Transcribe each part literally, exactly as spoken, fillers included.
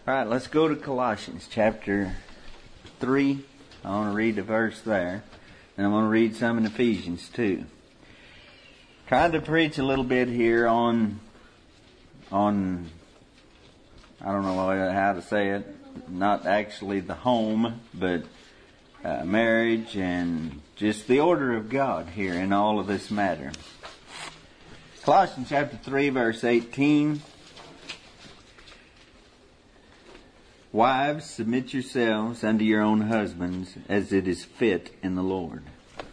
All right, let's go to Colossians chapter three. I want to read the verse there. And I'm going to read some in Ephesians too. Trying to preach a little bit here on, on, I don't know how to say it, not actually the home, but uh, marriage and just the order of God here in all of this matter. Colossians chapter three, verse eighteen. Wives, submit yourselves unto your own husbands as it is fit in the Lord.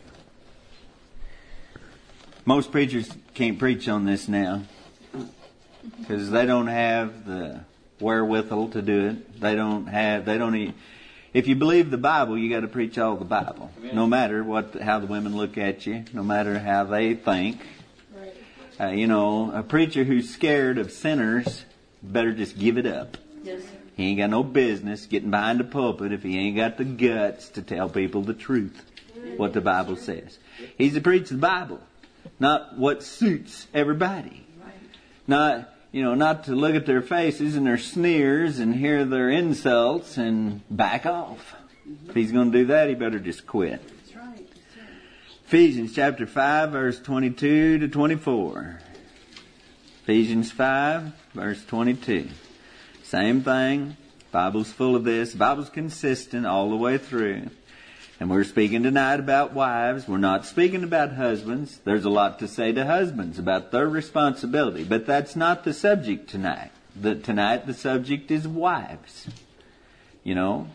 Most preachers can't preach on this now because they don't have the wherewithal to do it. They don't have, they don't even, if you believe the Bible, you got to preach all the Bible. No matter what, how the women look at you, no matter how they think. Uh, you know, a preacher who's scared of sinners better just give it up. Yes. He ain't got no business getting behind the pulpit if he ain't got the guts to tell people the truth, what the Bible says. He's to preach the Bible, not what suits everybody. Not, you know, not to look at their faces and their sneers and hear their insults and back off. If he's going to do that, he better just quit. That's right. That's right. Ephesians chapter five, verse twenty-two to twenty-four. Ephesians five, verse twenty-two. Same thing. Bible's full of this. Bible's consistent all the way through. And we're speaking tonight about wives. We're not speaking about husbands. There's a lot to say to husbands about their responsibility. But that's not the subject tonight. The, tonight the subject is wives. You know.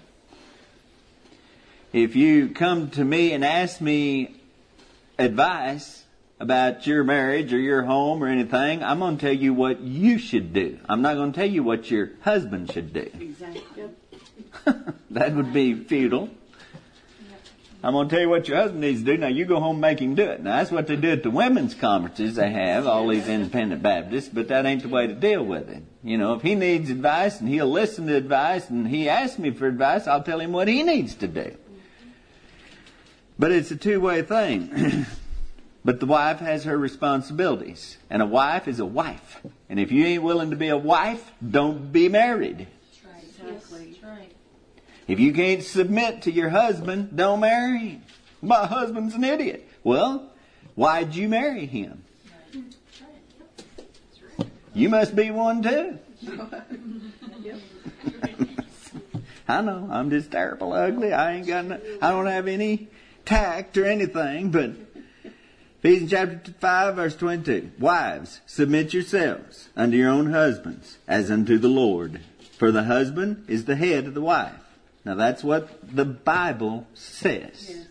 If you come to me and ask me advice about your marriage or your home or anything, I'm going to tell you what you should do. I'm not going to tell you what your husband should do. Exactly. That would be futile. I'm going to tell you what your husband needs to do. Now you go home and make him do it. Now that's what they do at the women's conferences they have, all these independent Baptists, but that ain't the way to deal with it. You know, if he needs advice and he'll listen to advice and he asks me for advice, I'll tell him what he needs to do. But it's a two-way thing. But the wife has her responsibilities. And a wife is a wife. And if you ain't willing to be a wife, don't be married. That's right. Exactly. That's right. If you can't submit to your husband, don't marry him. My husband's an idiot. Well, why'd you marry him? You must be one too. I know, I'm just terrible ugly. I ain't got no, I don't have any tact or anything, but Ephesians chapter five, verse twenty-two. Wives, submit yourselves unto your own husbands, as unto the Lord. For the husband is the head of the wife. Now that's what the Bible says. Yes.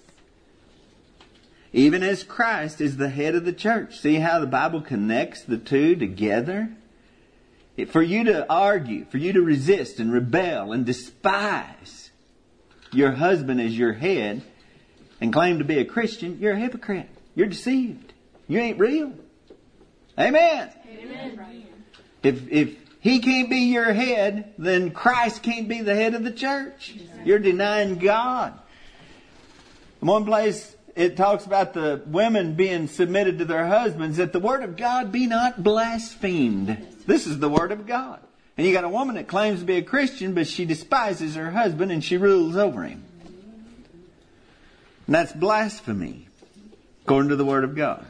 Even as Christ is the head of the church. See how the Bible connects the two together? For you to argue, for you to resist and rebel and despise your husband as your head and claim to be a Christian, you're a hypocrite. You're deceived. You ain't real. Amen. Amen. If, if he can't be your head, then Christ can't be the head of the church. You're denying God. In one place, it talks about the women being submitted to their husbands, that the word of God be not blasphemed. This is the word of God. And you got a woman that claims to be a Christian, but she despises her husband and she rules over him. And that's blasphemy, according to the word of God.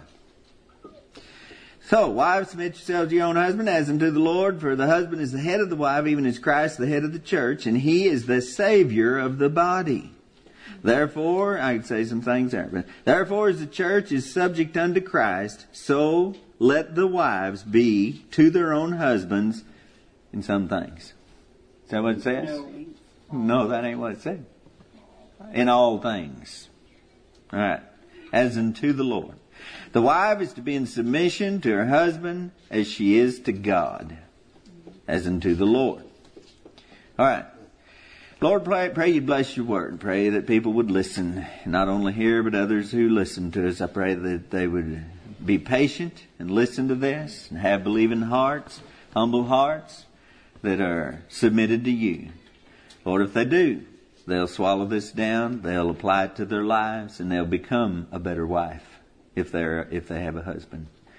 So, wives, submit yourselves to your own husband as unto the Lord, for the husband is the head of the wife, even as Christ the head of the church, and he is the Savior of the body. Therefore, I could say some things there, but therefore as the church is subject unto Christ, so let the wives be to their own husbands in some things. Is that what it says? No. No, that ain't what it said. In all things. Alright. As unto the Lord. The wife is to be in submission to her husband as she is to God. As unto the Lord. Alright. Lord, pray, pray you bless your word. Pray that people would listen. Not only here, but others who listen to us. I pray that they would be patient and listen to this and have believing hearts, humble hearts that are submitted to you. Lord, if they do, they'll swallow this down, they'll apply it to their lives, and they'll become a better wife if they're if they have a husband.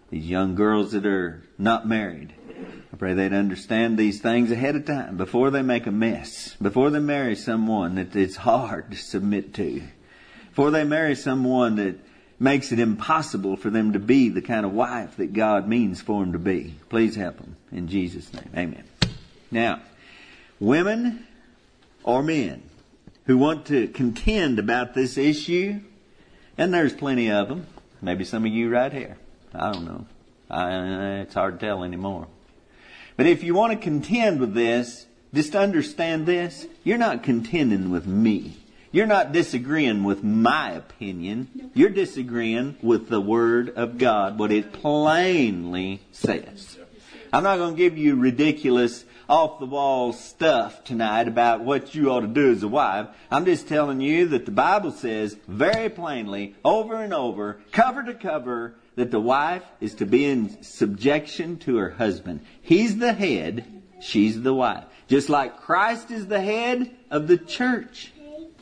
these young girls that are not married, I pray they'd understand these things ahead of time before they make a mess, before they marry someone that it's hard to submit to, before they marry someone that makes it impossible for them to be the kind of wife that God means for them to be. Please help them in Jesus' name. Amen. Now, women or men who want to contend about this issue, and there's plenty of them, maybe some of you right here. I don't know. I, it's hard to tell anymore. But if you want to contend with this, just understand this. You're not contending with me. You're not disagreeing with my opinion. You're disagreeing with the Word of God, what it plainly says. I'm not going to give you ridiculous, off-the-wall stuff tonight about what you ought to do as a wife. I'm just telling you that the Bible says very plainly, over and over, cover to cover, that the wife is to be in subjection to her husband. He's the head, she's the wife. Just like Christ is the head of the church.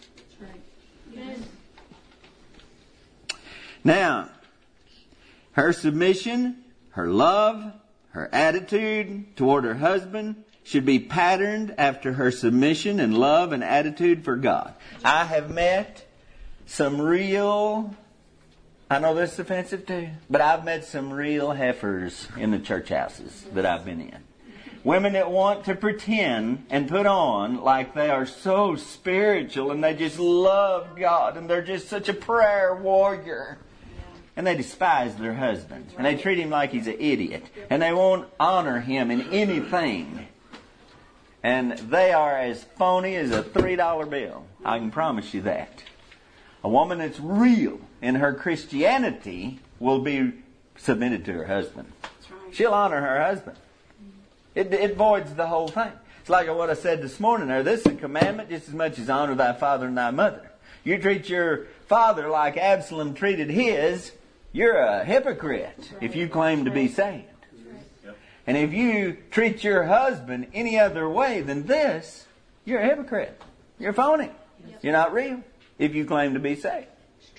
Now, her submission, her love, her attitude toward her husband should be patterned after her submission and love and attitude for God. I have met some real, I know this is offensive too, but I've met some real heifers in the church houses that I've been in. Women that want to pretend and put on like they are so spiritual and they just love God and they're just such a prayer warrior. And they despise their husband. And they treat him like he's an idiot. And they won't honor him in anything. And they are as phony as a three dollar bill. I can promise you that. A woman that's real in her Christianity will be submitted to her husband. She'll honor her husband. It, it voids the whole thing. It's like what I said this morning there. This is a commandment just as much as honor thy father and thy mother. You treat your father like Absalom treated his, you're a hypocrite if you claim to be saved. And if you treat your husband any other way than this, you're a hypocrite. You're phony. You're not real if you claim to be saved.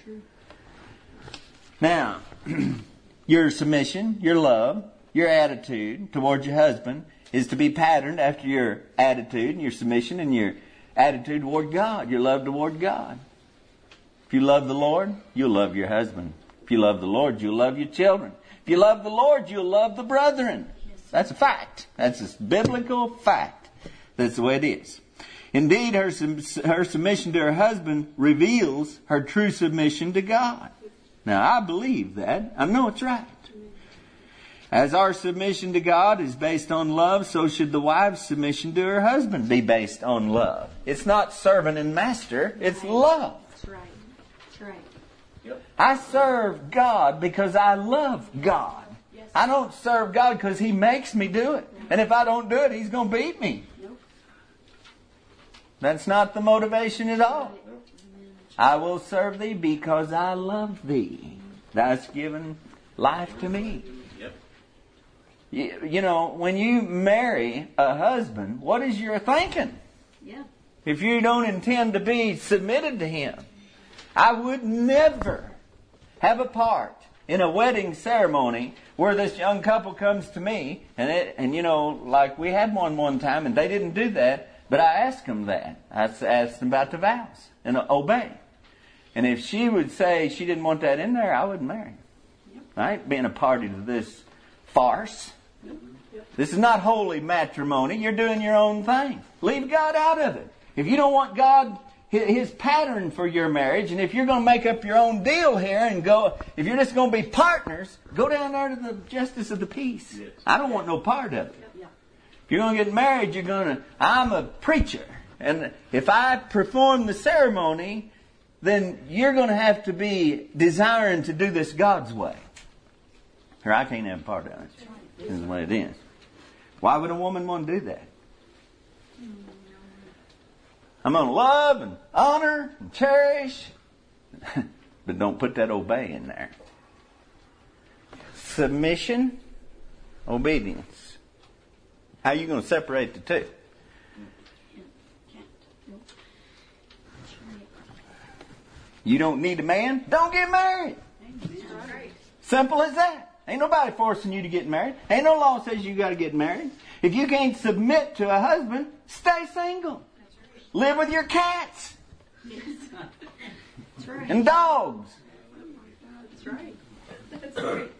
Now, your submission, your love, your attitude towards your husband is to be patterned after your attitude and your submission and your attitude toward God, your love toward God. If you love the Lord, you'll love your husband. If you love the Lord, you'll love your children. If you love the Lord, you'll love the brethren. That's a fact. That's a biblical fact. That's the way it is. Indeed, her, her submission to her husband reveals her true submission to God. Now, I believe that. I know it's right. As our submission to God is based on love, so should the wife's submission to her husband be based on love. It's not servant and master. It's love. That's right. That's right. Yep. I serve God because I love God. Yes. I don't serve God because He makes me do it. And if I don't do it, He's going to beat me. Nope. That's not the motivation at all. I will serve Thee because I love Thee. Thou'st given life to me. Yep. You, you know, when you marry a husband, what is your thinking? Yeah. If you don't intend to be submitted to him, I would never have a part in a wedding ceremony where this young couple comes to me, and it, and you know, like we had one one time, and they didn't do that, but I asked them that. I asked them about the vows and obey. And if she would say she didn't want that in there, I wouldn't marry her. Yep. I ain't being a party to this farce. This is not holy matrimony. You're doing your own thing. Leave God out of it. If you don't want God, His pattern for your marriage, and if you're going to make up your own deal here and go, if you're just going to be partners, go down there to the justice of the peace. Yes. I don't want no part of it. Yeah. If you're going to get married, you're going to, I'm a preacher. And if I perform the ceremony, then you're going to have to be desiring to do this God's way. Or I can't have a part of it. This is the way it is. Why would a woman want to do that? I'm going to love and honor and cherish. But don't put that obey in there. Submission, obedience. How are you going to separate the two? You don't need a man? Don't get married. Simple as that. Ain't nobody forcing you to get married. Ain't no law says you got to get married. If you can't submit to a husband, stay single. Live with your cats. That's right. And dogs. That's right. That's right.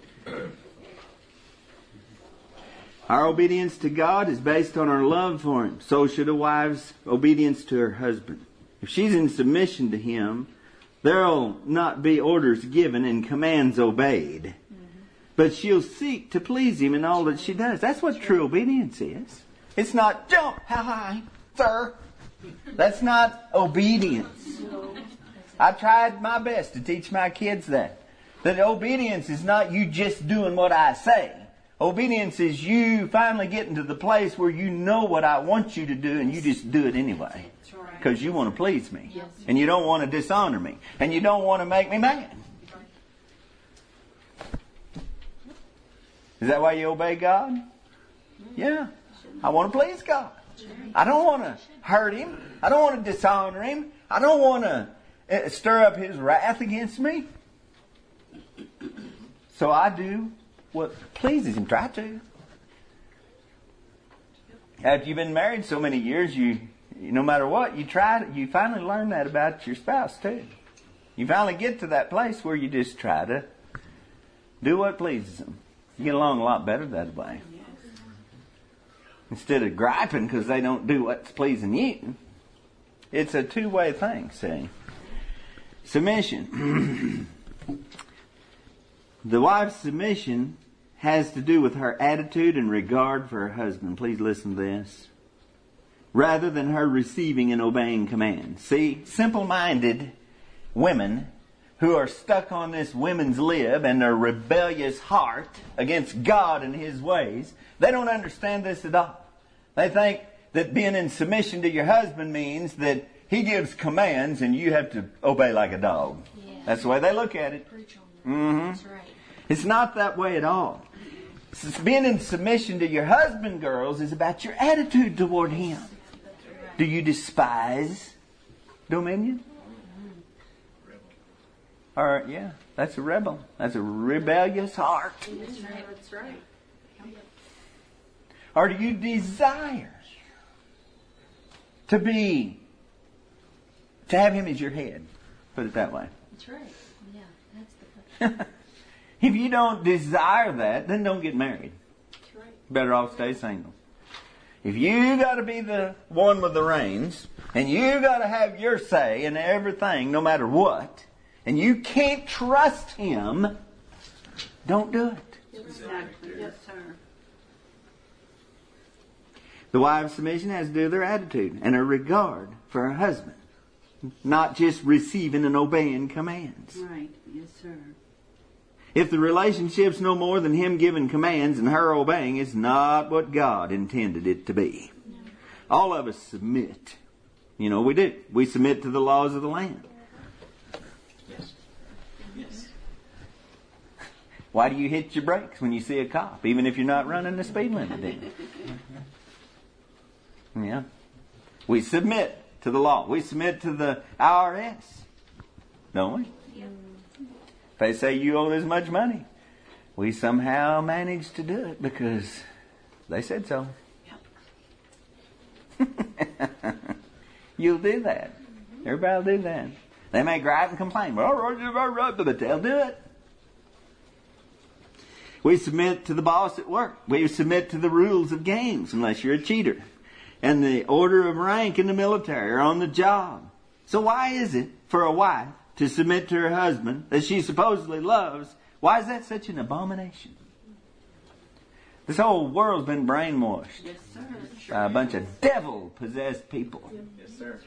Our obedience to God is based on our love for Him. So should a wife's obedience to her husband. If she's in submission to Him, there'll not be orders given and commands obeyed. Mm-hmm. But she'll seek to please Him in all that she does. That's what true obedience is. It's not jump, how high, sir. That's not obedience. I've tried my best to teach my kids that. That obedience is not you just doing what I say. Obedience is you finally getting to the place where you know what I want you to do and you just do it anyway. Because you want to please me. And you don't want to dishonor me. And you don't want to make me mad. Is that why you obey God? Yeah. I want to please God. I don't want to hurt Him. I don't want to dishonor Him. I don't want to stir up His wrath against me. So I do what pleases Him. Try to. After you've been married so many years, you, you no matter what, you try to, you finally learn that about your spouse too. You finally get to that place where you just try to do what pleases them. You get along a lot better that way. Instead of griping because they don't do what's pleasing you. It's a two-way thing, see. Submission. The wife's submission has to do with her attitude and regard for her husband. Please listen to this. Rather than her receiving and obeying commands. See, simple-minded women who are stuck on this women's lib and their rebellious heart against God and His ways, they don't understand this at all. They think that being in submission to your husband means that he gives commands and you have to obey like a dog. Yeah. That's the way they look at it. Mm-hmm. That's right. It's not that way at all. Being in submission to your husband, girls, is about your attitude toward him. Do you despise dominion? Or, yeah, that's a rebel. That's a rebellious heart. That's right. That's right. Or do you desire to be, to have him as your head? Put it that way. That's right. Yeah, that's the question. If you don't desire that, then don't get married. That's right. Better off stay single. If you got to be the one with the reins, and you got to have your say in everything, no matter what, and you can't trust him, don't do it. Exactly. Yes, sir. The wife's submission has to do with her attitude and her regard for her husband, not just receiving and obeying commands. Right. Yes, sir. If the relationship's no more than him giving commands and her obeying, it's not what God intended it to be. No. All of us submit. You know, we do. We submit to the laws of the land. Yes. Yes. Why do you hit your brakes when you see a cop, even if you're not running the speed limit? Do you? Yeah. We submit to the law. We submit to the I R S. Don't we? Yeah. If they say you owe this much money, we somehow manage to do it because they said so. Yep. You'll do that. Everybody will do that. They may gripe and complain, but they'll do it. We submit to the boss at work. We submit to the rules of games, unless you're a cheater. And the order of rank in the military or on the job. So why is it for a wife to submit to her husband that she supposedly loves? Why is that such an abomination? This whole world's been brainwashed. Yes, sir. By a bunch of devil-possessed people. Yes, sir.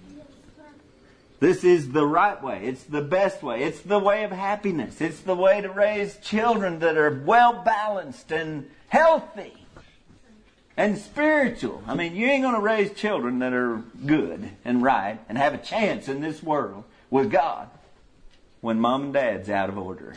This is the right way. It's the best way. It's the way of happiness. It's the way to raise children that are well-balanced and healthy and spiritual. I mean, you ain't going to raise children that are good and right and have a chance in this world with God when mom and dad's out of order.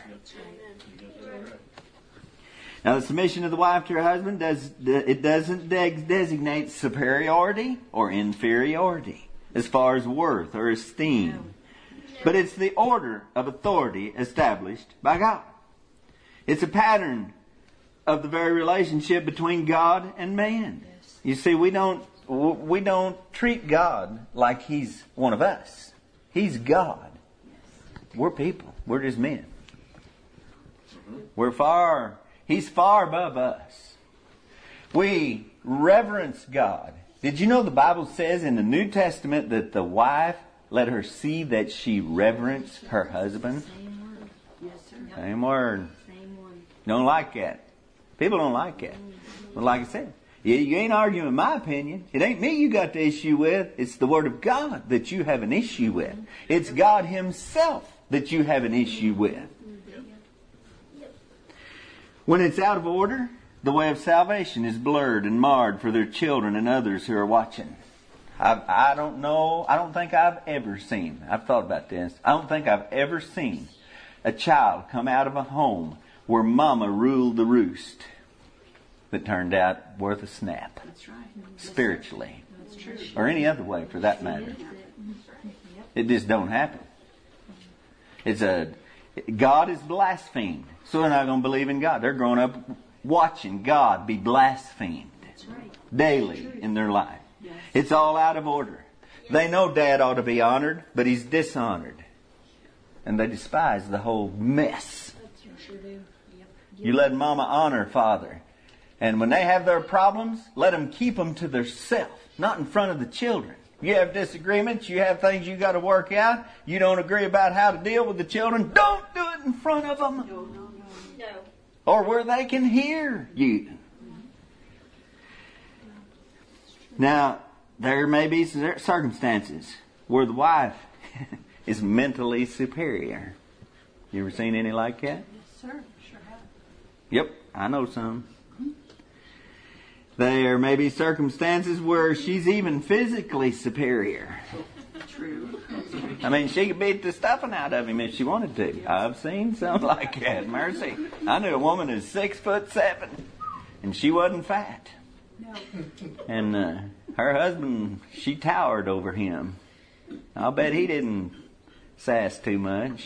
Now, the submission of the wife to her husband, does it doesn't de- designate superiority or inferiority as far as worth or esteem. But it's the order of authority established by God. It's a pattern of the very relationship between God and man. Yes. You see, we don't we don't treat God like He's one of us. He's God. We're people. We're just men. We're far, He's far above us. We reverence God. Did you know the Bible says in the New Testament that the wife, let her see that she reverenced her husband? Same word. Yes, sir. Same word. Same one. Don't like that. People don't like that. But like I said, you, you ain't arguing my opinion. It ain't me you got the issue with. It's the Word of God that you have an issue with. It's God Himself that you have an issue with. When it's out of order, the way of salvation is blurred and marred for their children and others who are watching. I, I don't know, I don't think I've ever seen, I've thought about this, I don't think I've ever seen a child come out of a home where mama ruled the roost that turned out worth a snap. That's right. Spiritually. That's true. Or any other way for that matter. It just don't happen. It's a, God is blasphemed. So they're not going to believe in God. They're growing up watching God be blasphemed. That's right. Daily in their life. Yes. It's all out of order. They know Dad ought to be honored, but he's dishonored. And they despise the whole mess. That's right. Sure do. Yep. You let Mama honor Father. And when they have their problems, let them keep them to themselves, not in front of the children. You have disagreements, you have things you got to work out, you don't agree about how to deal with the children, don't do it in front of them. No, no, no. No. Or where they can hear you. Now, there may be circumstances where the wife is mentally superior. You ever seen any like that? Yes, sir. Sure have. Yep, I know some. There may be circumstances where she's even physically superior. True. I mean, she could beat the stuffing out of him if she wanted to. I've seen some like that. Mercy. I knew a woman who's six foot seven, and she wasn't fat. No. And uh, her husband, she towered over him. I'll bet he didn't sass too much.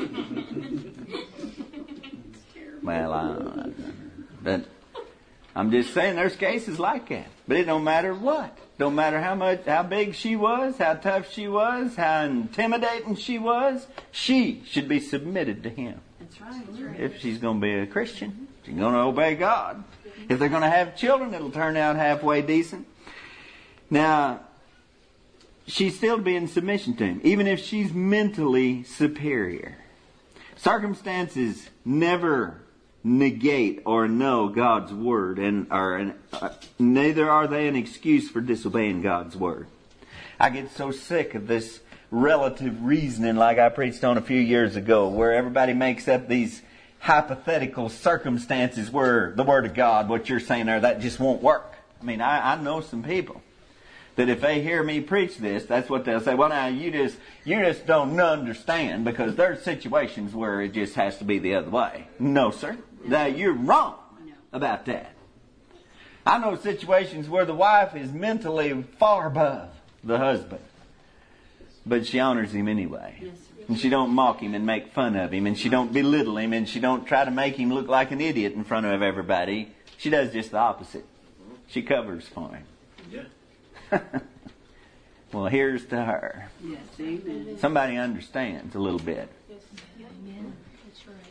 Well, I, but I'm just saying there's cases like that. But it don't matter what. Don't matter how much, how big she was, how tough she was, how intimidating she was. She should be submitted to him. That's right. That's right. If she's going to be a Christian, she's going to obey God. If they're going to have children, it'll turn out halfway decent. Now, she's still to be in submission to him, even if she's mentally superior. Circumstances never negate or know God's word, and are an, uh, neither are they an excuse for disobeying God's word. I get so sick of this relative reasoning like I preached on a few years ago, where everybody makes up these hypothetical circumstances where the word of God, what you're saying there, that just won't work. I mean, I, I know some people that if they hear me preach this, that's what they'll say. Well, now you just you just don't understand, because there's situations where it just has to be the other way. No, sir. Now you're wrong about that. I know situations where the wife is mentally far above the husband, but she honors him anyway. Yes, And she don't mock him and make fun of him, and she don't belittle him, and she don't try to make him look like an idiot in front of everybody. She does just the opposite. She covers for him. Yeah. Well, here's to her. Yes, amen. Somebody understands a little bit. Amen. That's right.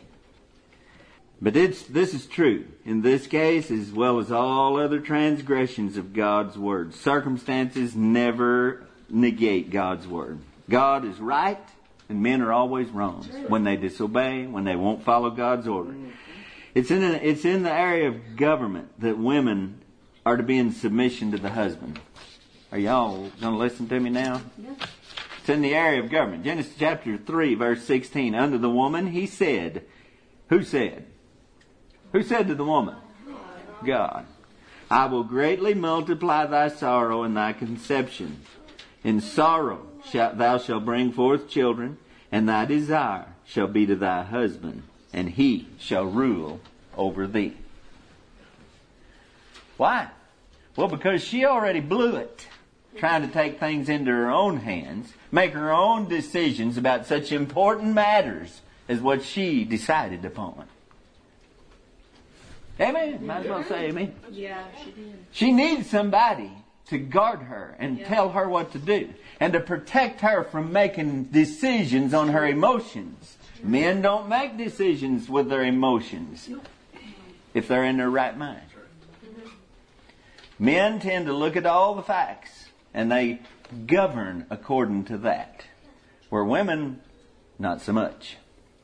But it's, this is true in this case as well as all other transgressions of God's word. Circumstances never negate God's word. God is right, and men are always wrong when they disobey, when they won't follow God's order. It's in, a, it's in the area of government that women are to be in submission to the husband. Are y'all going to listen to me now? Yes. It's in the area of government. Genesis chapter three, verse sixteen. Unto the woman he said, who said? Who said to the woman? God. I will greatly multiply thy sorrow and thy conception. In sorrow shalt thou shalt bring forth children, and thy desire shall be to thy husband, and he shall rule over thee. Why? Well, because she already blew it, trying to take things into her own hands, make her own decisions about such important matters as what she decided upon. Amen. Might as well say amen. Yeah, she did. She needs somebody to guard her and Yeah. tell her what to do and to protect her from making decisions on her emotions. Men don't make decisions with their emotions if they're in their right mind. Men tend to look at all the facts and they govern according to that. Where women, not so much.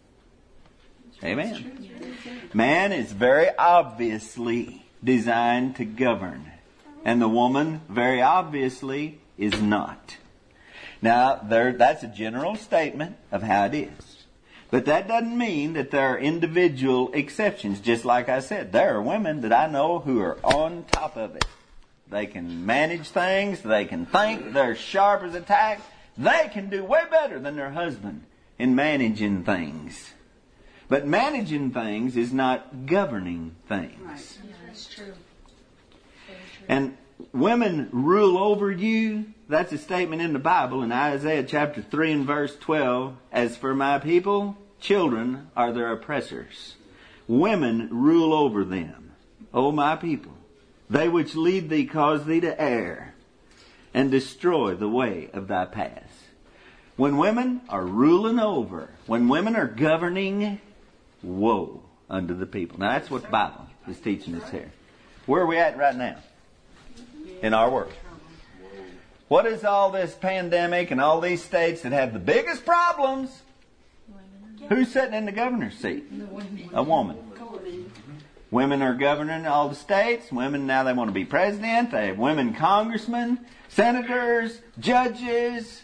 Amen. Man is very obviously designed to govern. And the woman, very obviously, is not. Now, there, that's a general statement of how it is. But that doesn't mean that there are individual exceptions. Just like I said, there are women that I know who are on top of it. They can manage things. They can think. They're sharp as a tack. They can do way better than their husband in managing things. But managing things is not governing things. Right. Yeah, that's true. Very true. And women rule over you. That's a statement in the Bible in Isaiah chapter three and verse twelve. As for my people, children are their oppressors. Women rule over them. O my people, they which lead thee cause thee to err and destroy the way of thy paths. When women are ruling over, when women are governing, woe unto the people. Now that's what the Bible is teaching us here. Where are we at right now in our world? What is all this pandemic and all these states that have the biggest problems? Who's sitting in the governor's seat? A woman. Women are governing all the states. Women now they want to be president. They have women congressmen, senators, judges.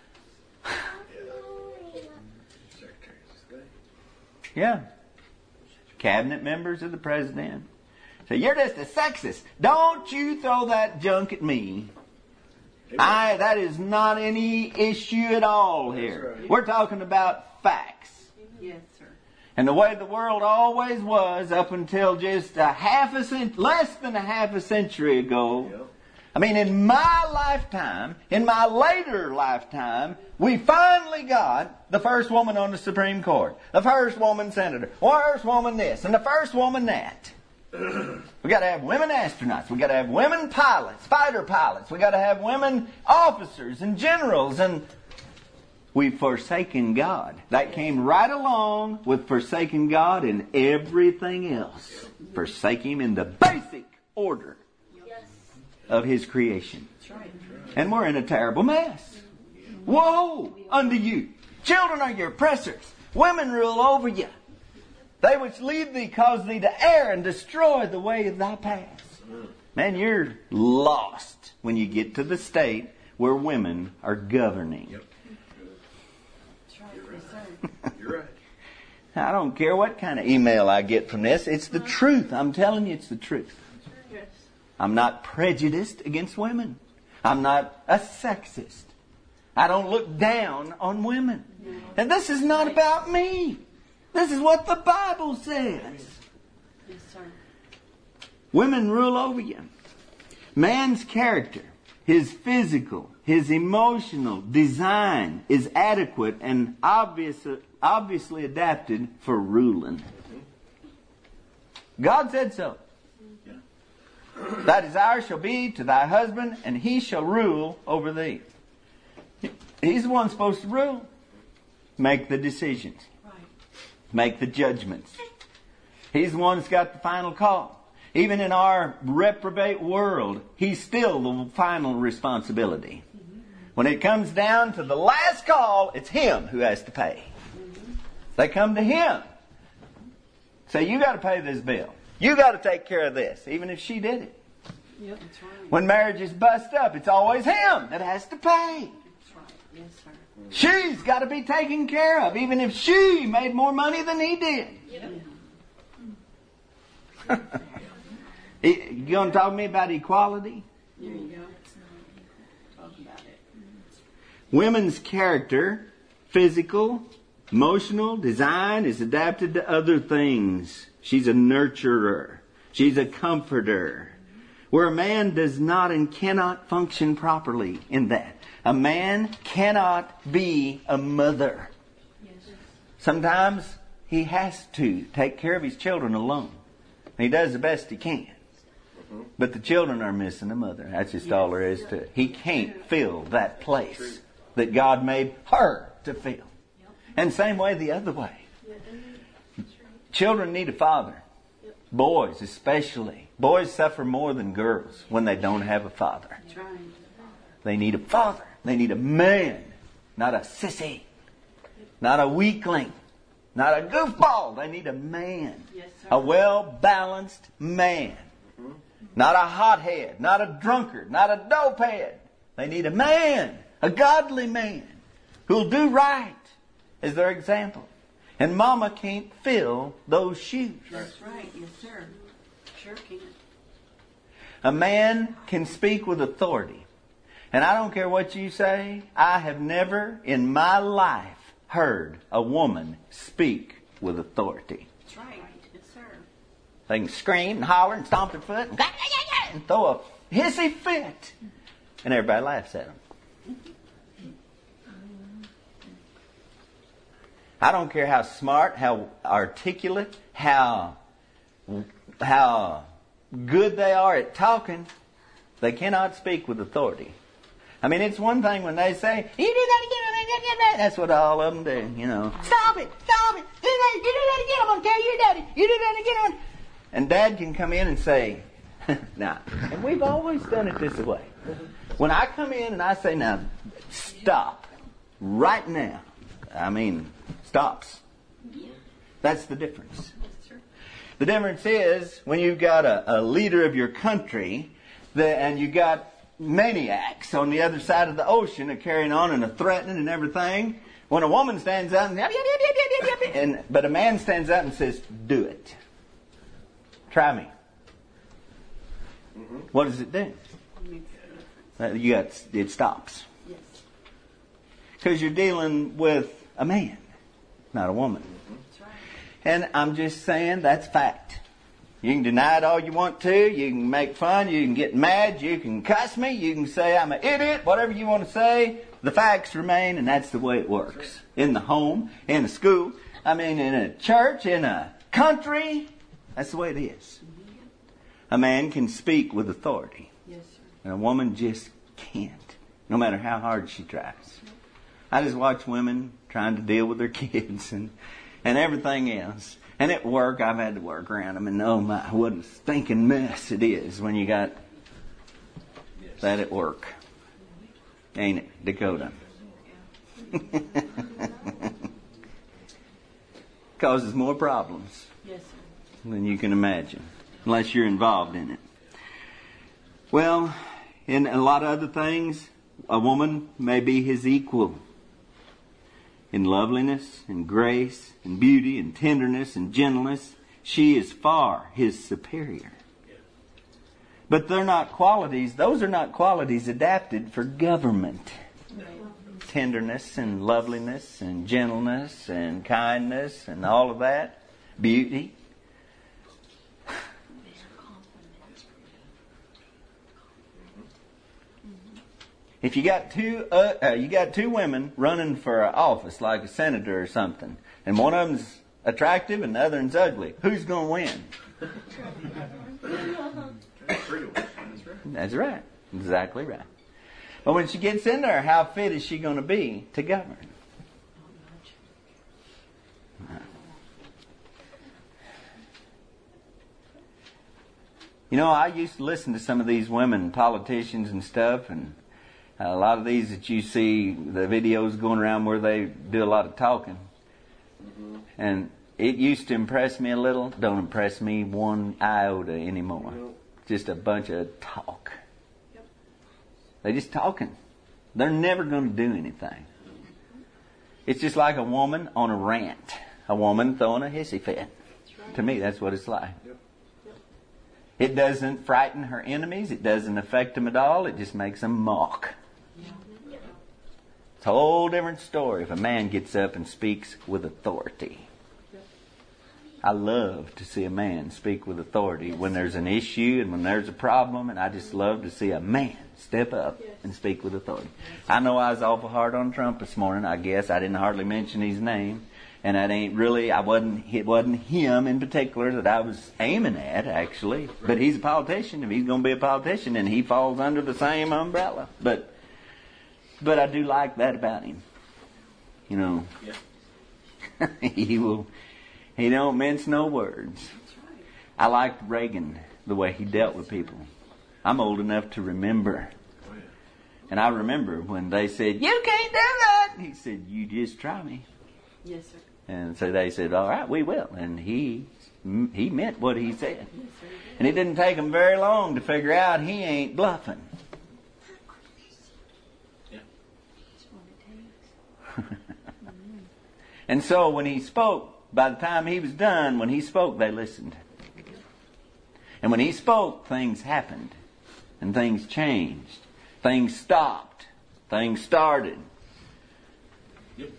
Yeah. Cabinet members of the president. So you're just a sexist. Don't you throw that junk at me. I, that is not any issue at all here. Right. We're talking about facts. Yes, sir. And the way the world always was up until just a half a cent, less than a half a century ago. Yep. I mean, in my lifetime, in my later lifetime, we finally got the first woman on the Supreme Court, the first woman senator, first woman this, and the first woman that. We got to have women astronauts. We got to have women pilots, fighter pilots. We got to have women officers and generals. And we've forsaken God. That came right along with forsaking God and everything else. Forsake Him in the basic order of His creation. And we're in a terrible mess. Woe unto you! Children are your oppressors. Women rule over you. They which lead thee cause thee to err and destroy the way of thy paths. Man, you're lost when you get to the state where women are governing. Yep. You're right. You're right. I don't care what kind of email I get from this. It's the truth. I'm telling you, it's the truth. Yes. I'm not prejudiced against women. I'm not a sexist. I don't look down on women. And this is not about me. This is what the Bible says. Yes, sir. Women rule over you. Man's character, his physical, his emotional design is adequate and obvious, obviously adapted for ruling. God said so. Thy desire shall be to thy husband, and he shall rule over thee. He's the one supposed to rule. Make the decisions. Right. Make the judgments. He's the one that's got the final call. Even in our reprobate world, He's still the final responsibility. When it comes down to the last call, it's Him who has to pay. They come to Him. Say, you got to pay this bill. You got to take care of this, even if she did it. Yep, that's right. When marriages bust up, it's always him that has to pay. That's right. Yes, sir. She's got to be taken care of, even if she made more money than he did. Yeah. You going to talk to me about equality? There you go. Talk about it. Women's character, physical, emotional, design is adapted to other things. She's a nurturer. She's a comforter. Where a man does not and cannot function properly in that. A man cannot be a mother. Yes. Sometimes he has to take care of his children alone. He does the best he can. But the children are missing the mother. That's just all there is to it. He can't fill that place that God made her to fill. And same way the other way. Children need a father. Boys especially. Boys suffer more than girls when they don't have a father. They need a father. They need a man. Not a sissy. Not a weakling. Not a goofball. They need a man. A well-balanced man. Not a hothead. Not a drunkard. Not a dopehead. They need a man. A godly man. Who'll do right as their example. And Mama can't fill those shoes. That's right. Yes, sir. Sure can. A man can speak with authority. And I don't care what you say, I have never in my life heard a woman speak with authority. That's right. Yes, sir. They can scream and holler and stomp their foot and, and throw a hissy fit. And everybody laughs at them. I don't care how smart, how articulate, how how good they are at talking. They cannot speak with authority. I mean, it's one thing when they say, "You do that again," that's what all of them do, you know. Stop it! Stop it! Do that! You do that again! I'm going to tell your daddy! You do that again! And Dad can come in and say, "Now," and we've always done it this way. When I come in and I say, "Now, stop, right now," I mean, stops. That's the difference. The difference is when you've got a, a leader of your country that, and you got maniacs on the other side of the ocean and carrying on and a threatening and everything. When a woman stands up and, and but a man stands up and says, "Do it. Try me." Mm-hmm. What does it do? Uh, you got it stops. Yes. Because you're dealing with a man, not a woman. That's right. And I'm just saying that's fact. You can deny it all you want to. You can make fun. You can get mad. You can cuss me. You can say I'm an idiot. Whatever you want to say. The facts remain, and that's the way it works. In the home, in the school, I mean in a church, in a country. That's the way it is. A man can speak with authority. Yes, sir. And a woman just can't. No matter how hard she tries. I just watch women trying to deal with their kids and, and everything else. And at work, I've had to work around them. And oh my, what a stinking mess it is when you got that at work. Ain't it, Dakota? Causes more problems Yes, sir. than you can imagine. Unless you're involved in it. Well, in a lot of other things, a woman may be his equal. In loveliness, and grace, and beauty, and tenderness, and gentleness, she is far his superior. But they're not qualities, those are not qualities adapted for government. Tenderness, and loveliness, and gentleness, and kindness, and all of that. Beauty. If you got two, uh, uh, you got two women running for an office, like a senator or something, and one of them's attractive and the other one's ugly, who's going to win? That's right, exactly right. But when she gets in there, how fit is she going to be to govern? You know, I used to listen to some of these women politicians and stuff, and a lot of these that you see, the videos going around where they do a lot of talking. Mm-hmm. And it used to impress me a little. Don't impress me one iota anymore. Nope. Just a bunch of talk. Yep. They're just talking. They're never going to do anything. It's just like a woman on a rant. A woman throwing a hissy fit. Right. To me, that's what it's like. Yep. Yep. It doesn't frighten her enemies. It doesn't affect them at all. It just makes them mock. It's a whole different story if a man gets up and speaks with authority. I love to see a man speak with authority when there's an issue and when there's a problem, and I just love to see a man step up and speak with authority. I know I was awful hard on Trump this morning. I guess I didn't hardly mention his name. And that ain't really, I wasn't, it wasn't him in particular that I was aiming at, actually. But he's a politician. If he's going to be a politician, and he falls under the same umbrella. But, but I do like that about him. You know, yeah. he will, he don't mince no words. I liked Reagan, the way he dealt with people. I'm old enough to remember. And I remember when they said, "You can't do that." He said, "You just try me." Yes, sir. And so they said, "All right, we will." And he he meant what he said. Yes, sir. And it didn't take him very long to figure out he ain't bluffing. Yeah. And so when he spoke, by the time he was done, when he spoke, they listened. And when he spoke, things happened. And things changed. Things stopped. Things started. Yep.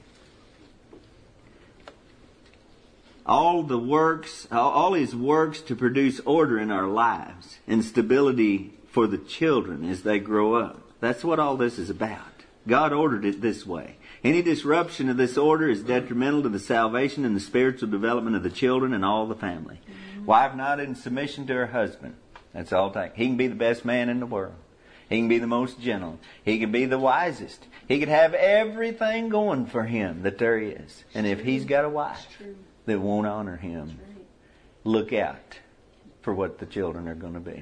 All the works, all his works to produce order in our lives and stability for the children as they grow up. That's what all this is about. God ordered it this way. Any disruption of this order is detrimental to the salvation and the spiritual development of the children and all the family. Mm-hmm. Wife not in submission to her husband. That's all it takes. He can be the best man in the world. He can be the most gentle. He can be the wisest. He could have everything going for him that there is. And if he's got a wife that won't honor him, look out for what the children are going to be.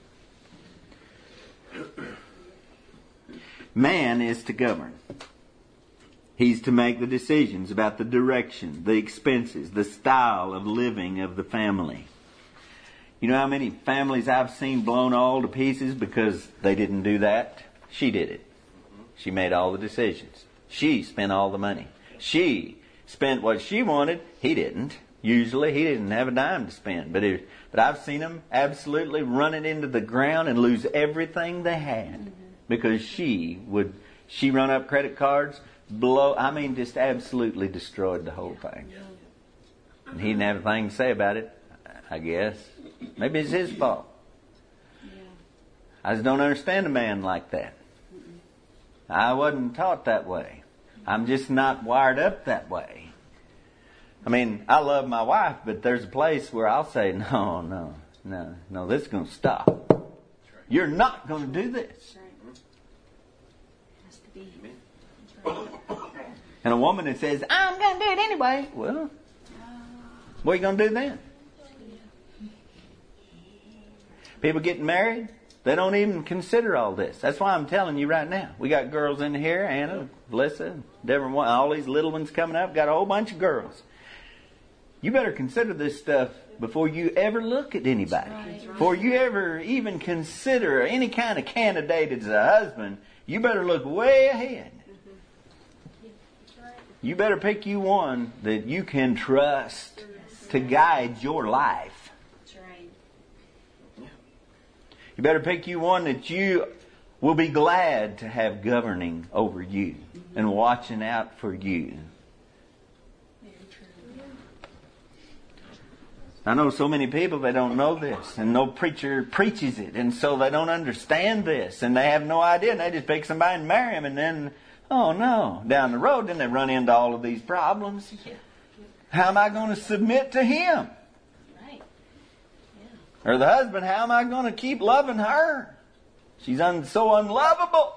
Man is to govern. He's to make the decisions about the direction, the expenses, the style of living of the family. You know how many families I've seen blown all to pieces because they didn't do that? She did it. She made all the decisions. She spent all the money. She spent what she wanted. He didn't. Usually he didn't have a dime to spend. But it, but I've seen them absolutely run it into the ground and lose everything they had because she would, she run up credit cards, blow, I mean just absolutely destroyed the whole thing. And he didn't have a thing to say about it, I guess. Maybe it's his fault. I just don't understand a man like that. I wasn't taught that way. I'm just not wired up that way. I mean, I love my wife, but there's a place where I'll say, no, no, no, no, this is going to stop. You're not going to do this. Has to be. And a woman that says, I'm going to do it anyway. Well, what are you going to do then? People getting married, they don't even consider all this. That's why I'm telling you right now. We got girls in here, Anna, Melissa, different one, all these little ones coming up. Got a whole bunch of girls. You better consider this stuff before you ever look at anybody. Right. Before you ever even consider any kind of candidate as a husband, you better look way ahead. You better pick you one that you can trust to guide your life. That's right. You better pick you one that you will be glad to have governing over you mm-hmm. and watching out for you. Very true. I know so many people, they don't know this, and no preacher preaches it, and so they don't understand this, and they have no idea, and they just pick somebody and marry him, and then, oh no, down the road, then they run into all of these problems. Yeah. How am I going to submit to him? Right. Yeah. Or the husband, how am I going to keep loving her? She's un- so unlovable.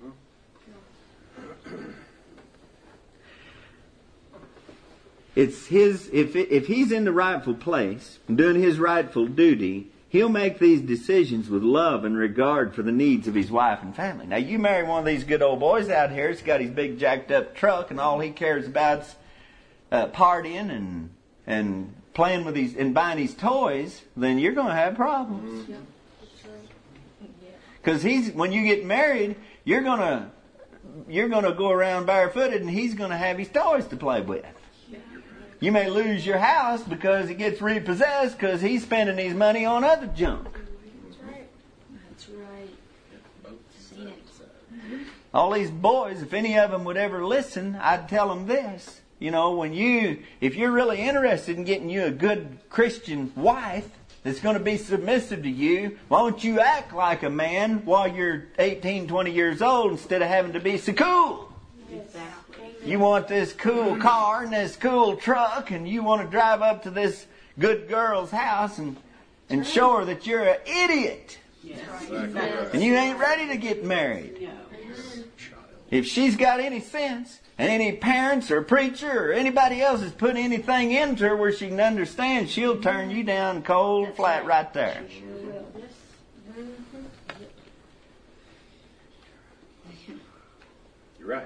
It's his, if, if he's in the rightful place, doing his rightful duty, he'll make these decisions with love and regard for the needs of his wife and family. Now, you marry one of these good old boys out here, he's got his big jacked up truck, and all he cares about is uh, partying and and playing with these and buying these toys, then you're going to have problems. Because he's when you get married, you're going to you're going to go around barefooted, and he's going to have his toys to play with. You may lose your house because it gets repossessed because he's spending his money on other junk. That's right. That's right. Seen it. All these boys, if any of them would ever listen, I'd tell them this. You know, when you, if you're really interested in getting you a good Christian wife that's going to be submissive to you, why don't you act like a man while you're eighteen, twenty years old instead of having to be so cool? You want this cool car and this cool truck, and you want to drive up to this good girl's house and, and show her that you're an idiot. And you ain't ready to get married. If she's got any sense, and any parents or preacher or anybody else is putting anything into her where she can understand, she'll turn you down cold flat right there. You're right.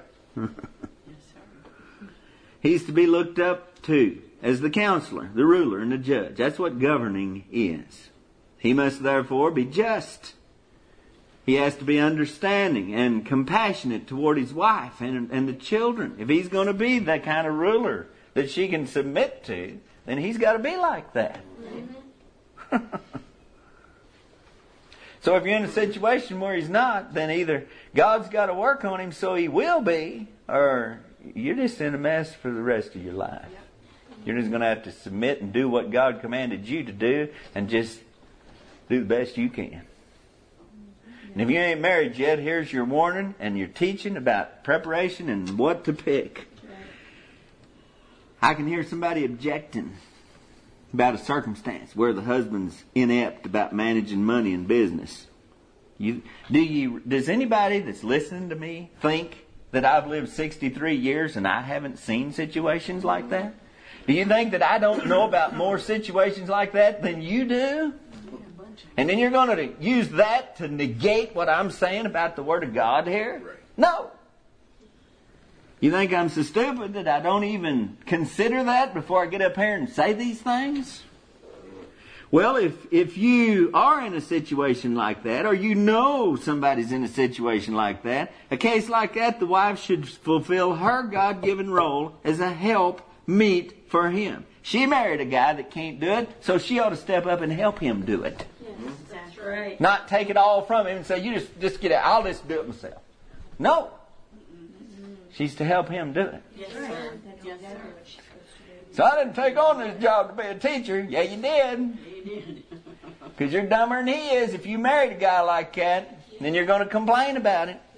He's to be looked up to as the counselor, the ruler, and the judge. That's what governing is. He must therefore be just. He has to be understanding and compassionate toward his wife and, and the children. If he's going to be that kind of ruler that she can submit to, then he's got to be like that. Mm-hmm. So if you're in a situation where he's not, then either God's got to work on him so he will be, or you're just in a mess for the rest of your life. You're just going to have to submit and do what God commanded you to do and just do the best you can. And if you ain't married yet, here's your warning and your teaching about preparation and what to pick. I can hear somebody objecting about a circumstance where the husband's inept about managing money and business. You, do you, does anybody that's listening to me think that I've lived sixty-three years and I haven't seen situations like that? Do you think that I don't know about more situations like that than you do? And then you're going to use that to negate what I'm saying about the Word of God here? Right. No. You think I'm so stupid that I don't even consider that before I get up here and say these things? Well, if, if you are in a situation like that, or you know somebody's in a situation like that, a case like that, the wife should fulfill her God-given role as a help meet for him. She married a guy that can't do it, so she ought to step up and help him do it. Yes, that's right. Not take it all from him and say, you just, just get it, I'll just do it myself. No. She's to help him do it. Yes, sir. Yes, sir. So I didn't take on this job to be a teacher. Yeah, you did. You did. Because you're dumber than he is. If you married a guy like that, then you're going to complain about it.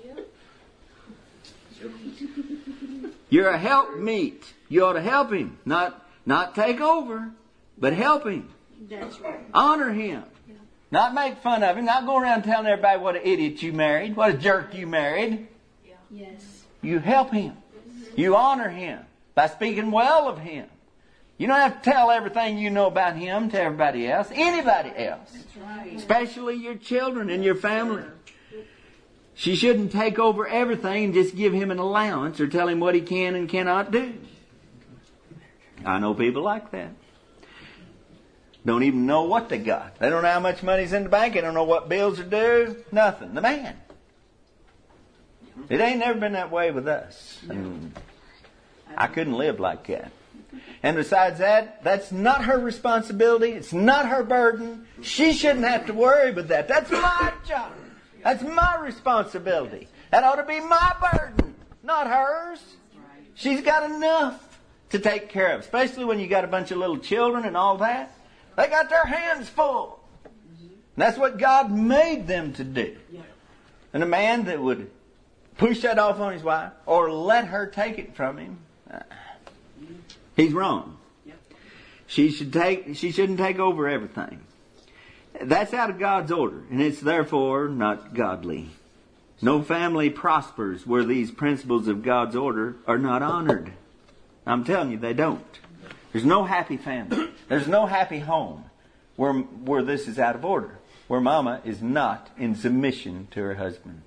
You're a helpmeet. You ought to help him. Not, not take over, but help him. That's right. Honor him. Not make fun of him. Not go around telling everybody what an idiot you married. What a jerk you married. Yes. You help him. You honor him by speaking well of him. You don't have to tell everything you know about him to everybody else. Anybody else. That's right. Especially your children and your family. She shouldn't take over everything and just give him an allowance or tell him what he can and cannot do. I know people like that. Don't even know what they got. They don't know how much money's in the bank. They don't know what bills are due. Nothing. The man. It ain't never been that way with us. And I couldn't live like that. And besides that, that's not her responsibility. It's not her burden. She shouldn't have to worry about that. That's my job. That's my responsibility. That ought to be my burden, not hers. She's got enough to take care of, especially when you got a bunch of little children and all that. They got their hands full. And that's what God made them to do. And a man that would push that off on his wife or let her take it from him, uh, he's wrong. She should take. She shouldn't take over everything. That's out of God's order, and it's therefore not godly. No family prospers where these principles of God's order are not honored. I'm telling you, they don't. There's no happy family. There's no happy home where where this is out of order, where mama is not in submission to her husband.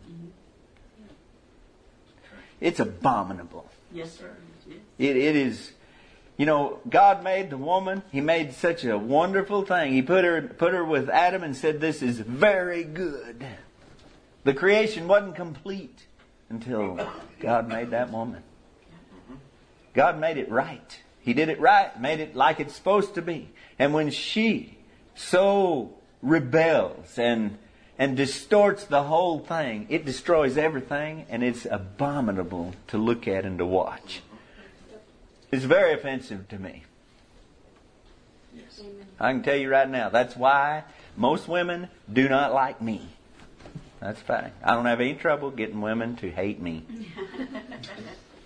It's abominable. Yes, sir. It, it is, you know, God made the woman. He made such a wonderful thing. He put her, put her with Adam and said, this is very good. The creation wasn't complete until God made that woman. God made it right. He did it right, made it like it's supposed to be. And when she so rebels and and distorts the whole thing, it destroys everything, and it's abominable to look at and to watch. It's very offensive to me. Yes. I can tell you right now, that's why most women do not like me. That's fine. I don't have any trouble getting women to hate me.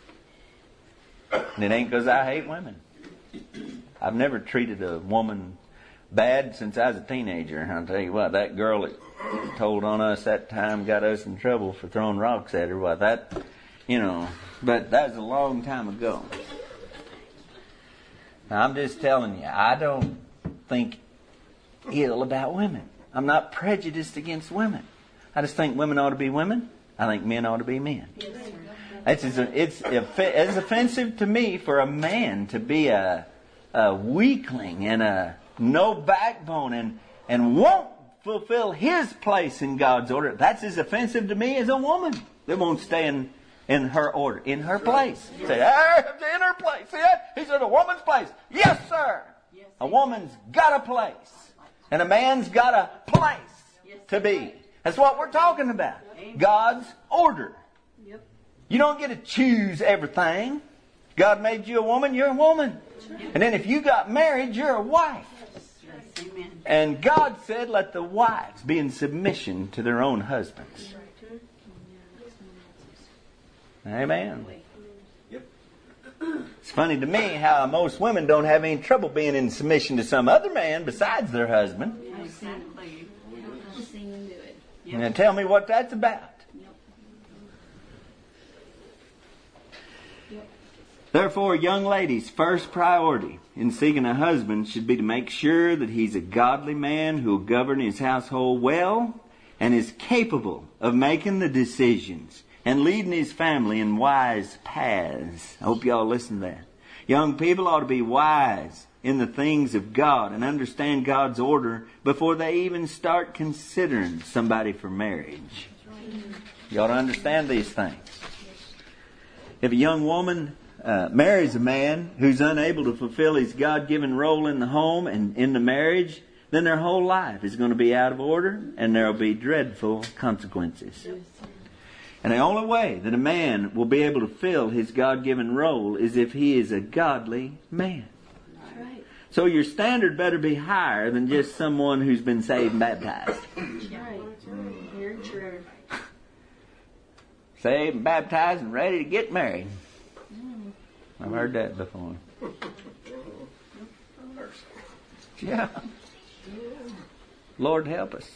And it ain't because I hate women. I've never treated a woman bad since I was a teenager. I'll tell you what, that girl that told on us that time got us in trouble for throwing rocks at her. Well, that, you know, but that was a long time ago. Now, I'm just telling you, I don't think ill about women. I'm not prejudiced against women. I just think women ought to be women. I think men ought to be men. It's, it's, it's offensive to me for a man to be a, a weakling and a no backbone and, and won't fulfill his place in God's order. That's as offensive to me as a woman that won't stay in, in her order, in her place. Say, hey, in her place. See that? He's in a woman's place. Yes, sir. A woman's got a place. And a man's got a place to be. That's what we're talking about. God's order. You don't get to choose everything. God made you a woman, you're a woman. And then if you got married, you're a wife. And God said, let the wives be in submission to their own husbands. Amen. It's funny to me how most women don't have any trouble being in submission to some other man besides their husband. Exactly. I've seen them do it. Now tell me what that's about. Therefore, young ladies' first priority in seeking a husband should be to make sure that he's a godly man who will govern his household well and is capable of making the decisions and leading his family in wise paths. I hope y'all listen to that. Young people ought to be wise in the things of God and understand God's order before they even start considering somebody for marriage. You ought to understand these things. If a young woman Uh, marries a man who's unable to fulfill his God-given role in the home and in the marriage, then their whole life is going to be out of order and there will be dreadful consequences. And the only way that a man will be able to fill his God-given role is if he is a godly man. Right. So your standard better be higher than just someone who's been saved and baptized. Right. Very true. Saved and baptized and ready to get married. I've heard that before. Yeah. Lord help us.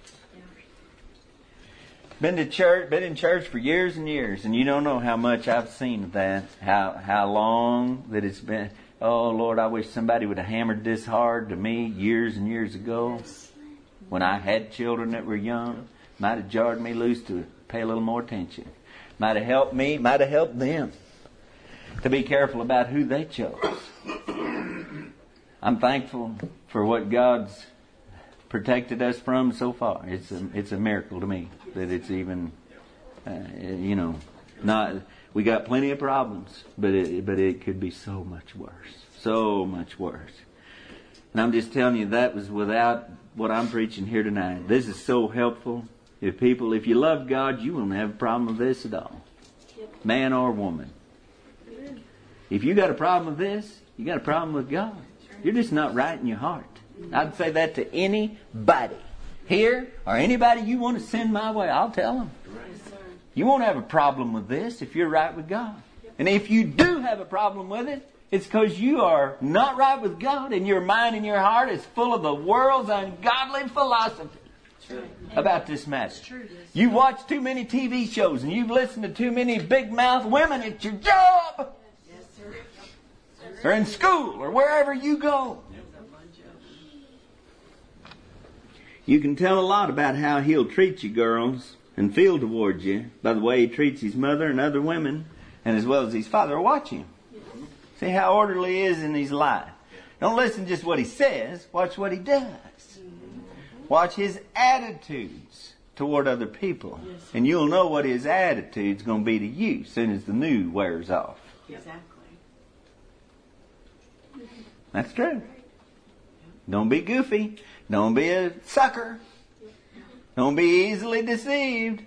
Been to church, been in church for years and years, and you don't know how much I've seen of that. How how long that it's been. Oh Lord, I wish somebody would have hammered this hard to me years and years ago, when I had children that were young. Might have jarred me loose to pay a little more attention. Might have helped me. Might have helped them to be careful about who they chose. I'm thankful for what God's protected us from so far. It's a, it's a miracle to me that it's even, uh, you know, not. We got plenty of problems, but it, but it could be so much worse, so much worse. And I'm just telling you that was without what I'm preaching here tonight. This is so helpful. If people, if you love God, you won't have a problem with this at all, man or woman. If you got a problem with this, you got a problem with God. You're just not right in your heart. I'd say that to anybody here or anybody you want to send my way. I'll tell them. You won't have a problem with this if you're right with God. And if you do have a problem with it, it's because you are not right with God and your mind and your heart is full of the world's ungodly philosophy about this matter. You watch too many T V shows and you've listened to too many big mouth women at your job. Or in school, or wherever you go. You can tell a lot about how he'll treat you, girls, and feel towards you by the way he treats his mother and other women, and as well as his father. Watch him. See how orderly he is in his life. Don't listen just what he says. Watch what he does. Watch his attitudes toward other people. And you'll know what his attitude's going to be to you as soon as the new wears off. Exactly. That's true. Don't be goofy. Don't be a sucker. Don't be easily deceived.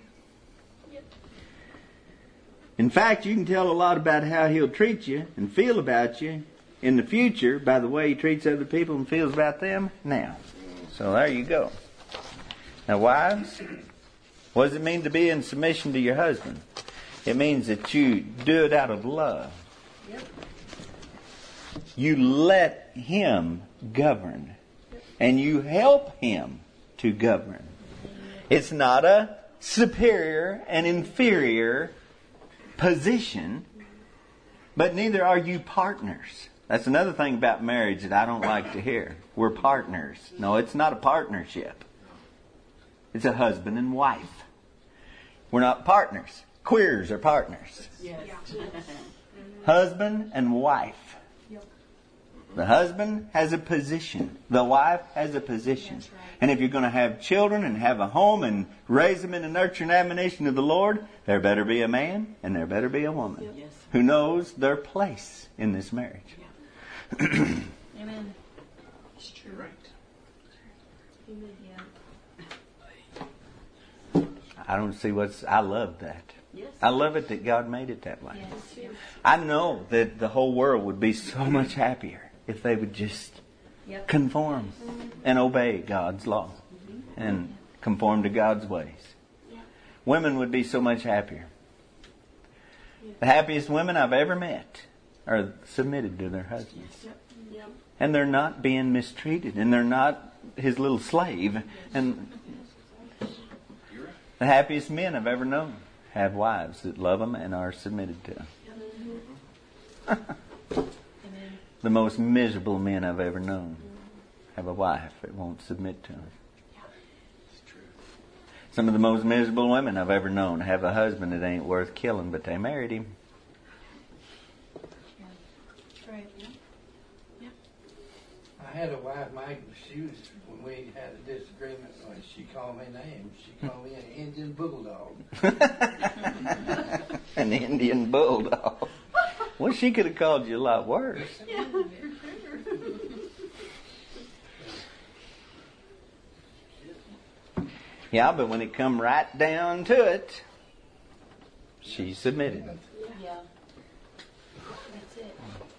In fact, you can tell a lot about how he'll treat you and feel about you in the future by the way he treats other people and feels about them now. So there you go. Now, wives, what does it mean to be in submission to your husband? It means that you do it out of love. Yep. You let Him govern. And you help Him to govern. It's not a superior and inferior position, but neither are you partners. That's another thing about marriage that I don't like to hear. We're partners. No, it's not a partnership. It's a husband and wife. We're not partners. Queers are partners. Yes. Husband and wife. The husband has a position. The wife has a position. That's right. And if you're going to have children and have a home and raise them in the nurture and admonition of the Lord, there better be a man and there better be a woman Yes. who knows their place in this marriage. Amen. It's true. Right. Amen. Yeah. I don't see what's... I love that. Yes. I love it that God made it that way. Yes. I know that the whole world would be so much happier if they would just Yep. conform and obey God's law and conform to God's ways. Yeah. Women would be so much happier. The happiest women I've ever met are submitted to their husbands. Yep. Yep. And they're not being mistreated. And they're not his little slave. And the happiest men I've ever known have wives that love them and are submitted to them. Amen. The most miserable men I've ever known have a wife that won't submit to them. It's true. Some of the most miserable women I've ever known have a husband that ain't worth killing, but they married him. That's right. Yeah. I had a wife, Maggie, she was, when we had a disagreement, when she called me names, she called me an Indian bulldog. An Indian bulldog. Well, she could have called you a lot worse. Yeah, but when it come right down to it, she submitted. Yeah. That's it.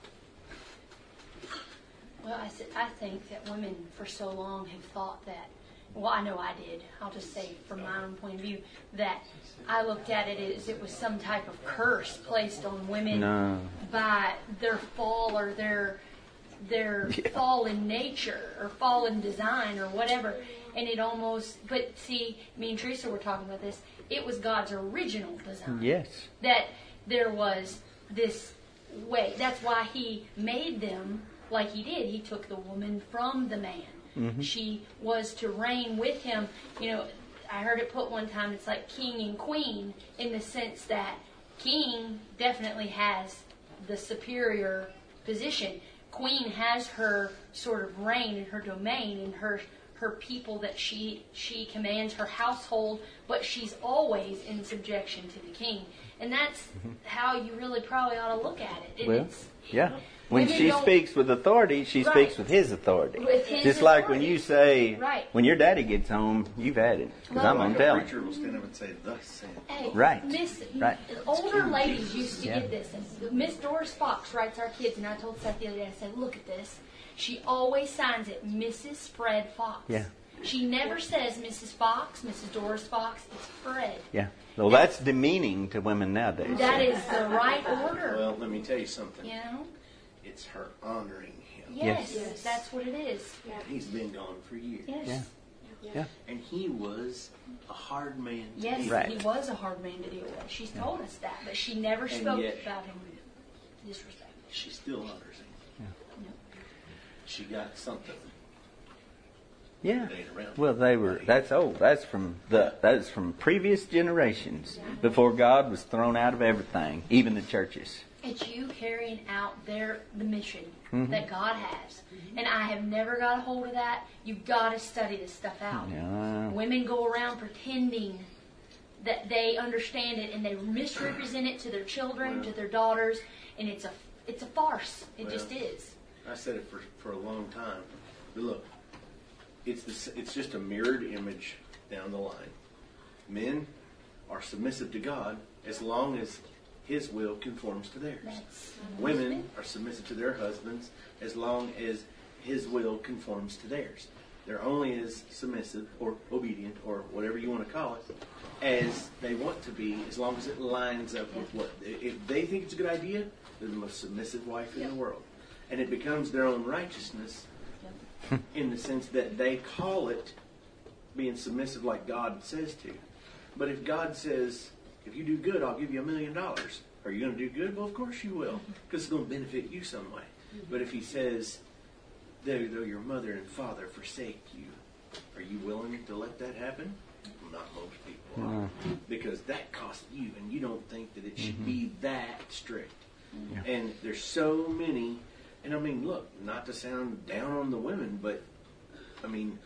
Well, I, said, I think that women for so long have thought that, well, I know I did. I'll just say from my own point of view, that I looked at it as it was some type of curse placed on women No. by their fall or their their Yeah. fallen nature or fallen design or whatever. And it almost, but see, me and Teresa were talking about this. It was God's original design. Yes. That there was this way. That's why He made them like He did. He took the woman from the man. Mm-hmm. She was to reign with him. You know, I heard it put one time, it's like king and queen in the sense that king definitely has the superior position. Queen has her sort of reign and her domain and her her people that she she commands, her household, but she's always in subjection to the king. And that's Mm-hmm. how you really probably ought to look at it. it Well, it's, yeah. When women she don't- speaks with authority, she Right. speaks with His authority. With His Just like when authority. you say, Right. when your daddy gets home, you've had it. Because Well, I'm going Like to a tell him. preacher will stand up and say, "Thus saith." Hey, Right. Miss, Right. older ladies used to Yeah. get this. And Miss Doris Fox writes our kids, and I told Seth the other day, I said, look at this. She always signs it Missus Fred Fox. Yeah. She never says Missus Fox, Missus Doris Fox. It's Fred. Yeah. Well, that's demeaning to women nowadays. That is the right order. Well, let me tell you something. You know? It's her honoring him. Yes, Yes. that's what it is. He's been gone for years. Yes. Yeah. Yeah. And he was a hard man to Yes, deal Right. he was a hard man to deal with. She's told us that, but she never And spoke yet- about him disrespectfully. She still honors him. No. She got something Yeah. that ain't around. Well, they were. That's old. That's from the. That's from previous generations before God was thrown out of everything, even the churches. It's you carrying out their the mission Mhm. that God has. And I have never got a hold of that. You've got to study this stuff out. Yeah. Women go around pretending that they understand it and they misrepresent it to their children, to their daughters, and it's a it's a farce. It Well, just is. I said it for, for a long time. But look, it's the, it's just a mirrored image down the line. Men are submissive to God as long as His will conforms to theirs. That's Women are submissive to their husbands as long as His will conforms to theirs. they're only as submissive or obedient or whatever you want to call it as they want to be, as long as it lines up with what, if they think it's a good idea, they're the most submissive wife in Yep. the world. And it becomes their own righteousness Yep. in the sense that they call it being submissive like God says to. But if God says, if you do good, I'll give you a million dollars. Are you going to do good? Well, of course you will, because it's going to benefit you some way. But if he says, though, though your mother and father forsake you, are you willing to let that happen? Well, not most people are. Because that costs you, and you don't think that it should be that strict. Yeah. And there's so many, and I mean, look, not to sound down on the women, but, I mean,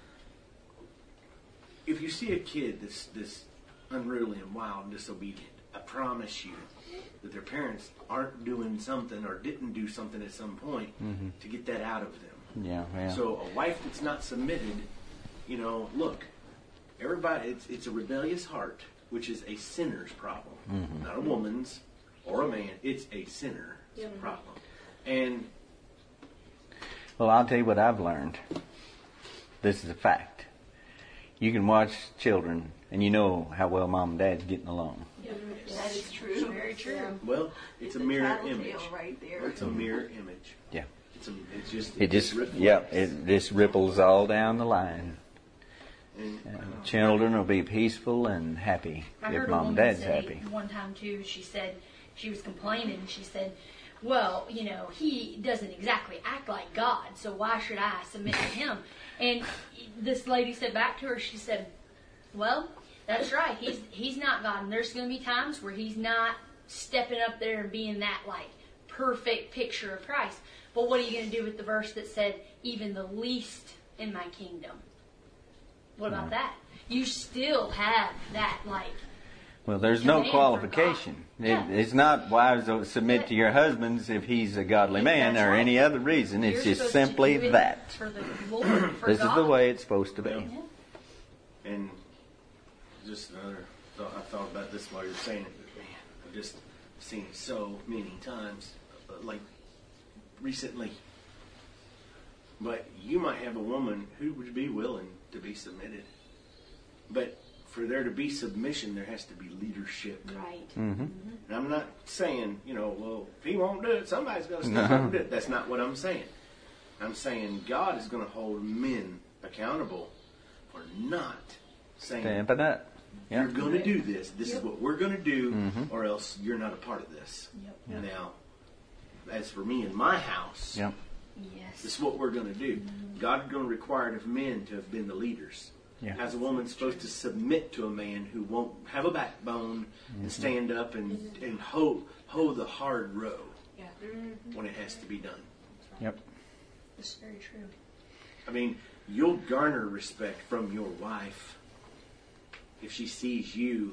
if you see a kid that's, that's unruly and wild and disobedient, I promise you that their parents aren't doing something or didn't do something at some point Mhm. to get that out of them. Yeah, yeah. So a wife that's not submitted, you know, look, everybody, it's, it's a rebellious heart, which is a sinner's problem, Mhm. not a woman's or a man. It's a sinner's Yep. problem. And Well, I'll tell you what I've learned. This is a fact. You can watch children, and you know how well mom and dad's getting along. That is true. Very true. well, it's, It's a a mirror tattletale image. right there. It's a mirror image. Yeah. It's a, it's just It just, reflects. yeah, it just ripples all down the line. And, And children will be peaceful and happy I if heard a mom and woman dad's say happy. one time too. She said she was complaining. She said, "Well, you know, he doesn't exactly act like God, so why should I submit to him?" And this lady said back to her, she said, "Well, that's right. He's he's not God, and there's going to be times where he's not stepping up there and being that like perfect picture of Christ. But what are you going to do with the verse that said, 'Even the least in my kingdom'? What about that? You still have that like." Well, there's no Command for qualification. God. It, Yeah. it's not wives don't submit to your husbands if he's a godly man That's or right. any other reason. It's You're just supposed to simply do it that. for the Lord, for This is God. the way it's supposed to be. Well, Yeah. And just another thought, I thought about this while you were saying it, but man, I've just seen it so many times, uh, like recently. But you might have a woman who would be willing to be submitted. But for there to be submission, there has to be leadership. Right. Mm-hmm. And I'm not saying, you know, well, if he won't do it, somebody's going to step No. up and do it. That's not what I'm saying. I'm saying God is going to hold men accountable for not saying, Stamping up. Yeah. you're going to do this. This Yep. is what we're going to do, Mhm. or else you're not a part of this. Yep. Now, as for me and my house, Yep. Yes. this is what we're going to do. God is going to require it of men to have been the leaders. Yeah. As a woman supposed to submit to a man who won't have a backbone and stand up and, and hoe, hoe the hard row Yeah. when it has to be done. Yep. That's very true. I mean, you'll garner respect from your wife if she sees you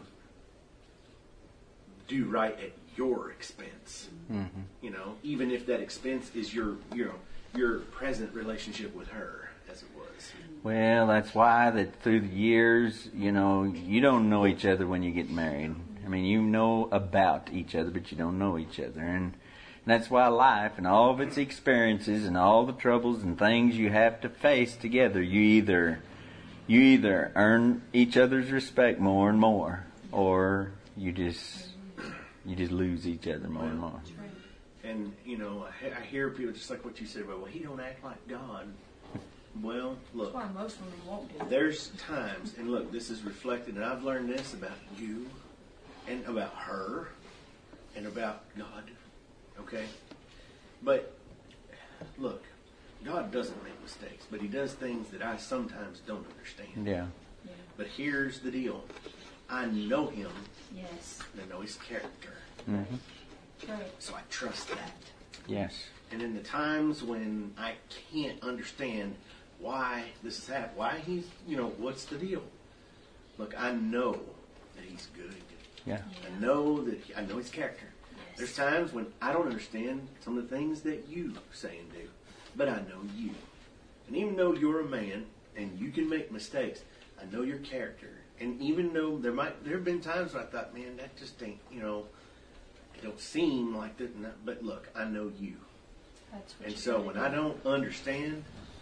do right at your expense. Mm-hmm. You know, even if that expense is your, you know, your present relationship with her, as it was. Well, that's why that through the years, you know, you don't know each other when you get married. I mean, you know about each other, but you don't know each other. And, and that's why life and all of its experiences and all the troubles and things you have to face together, you either you either earn each other's respect more and more, or you just you just lose each other more and more. And, you know, I, he- I hear people just like what you said about, well, he don't act like God. Well, look. That's why most women won't do it. There's times, and look, this is reflected, and I've learned this about you, and about her, and about God, okay? But, look, God doesn't make mistakes, but he does things that I sometimes don't understand. Yeah. Yeah. But here's the deal. I know him, Yes. and I know his character, Mm-hmm. Right. so I trust that. Yes. And in the times when I can't understand why this has happened, why he's, you know, what's the deal? Look, I know that he's good. Yeah. I know that he, I know his character. Yes. There's times when I don't understand some of the things that you say and do, but I know you. And even though you're a man and you can make mistakes, I know your character. And even though there might there have been times when I thought, man, that just ain't, you know, it don't seem like that. But look, I know you. That's what And you so gotta when do. I don't understand,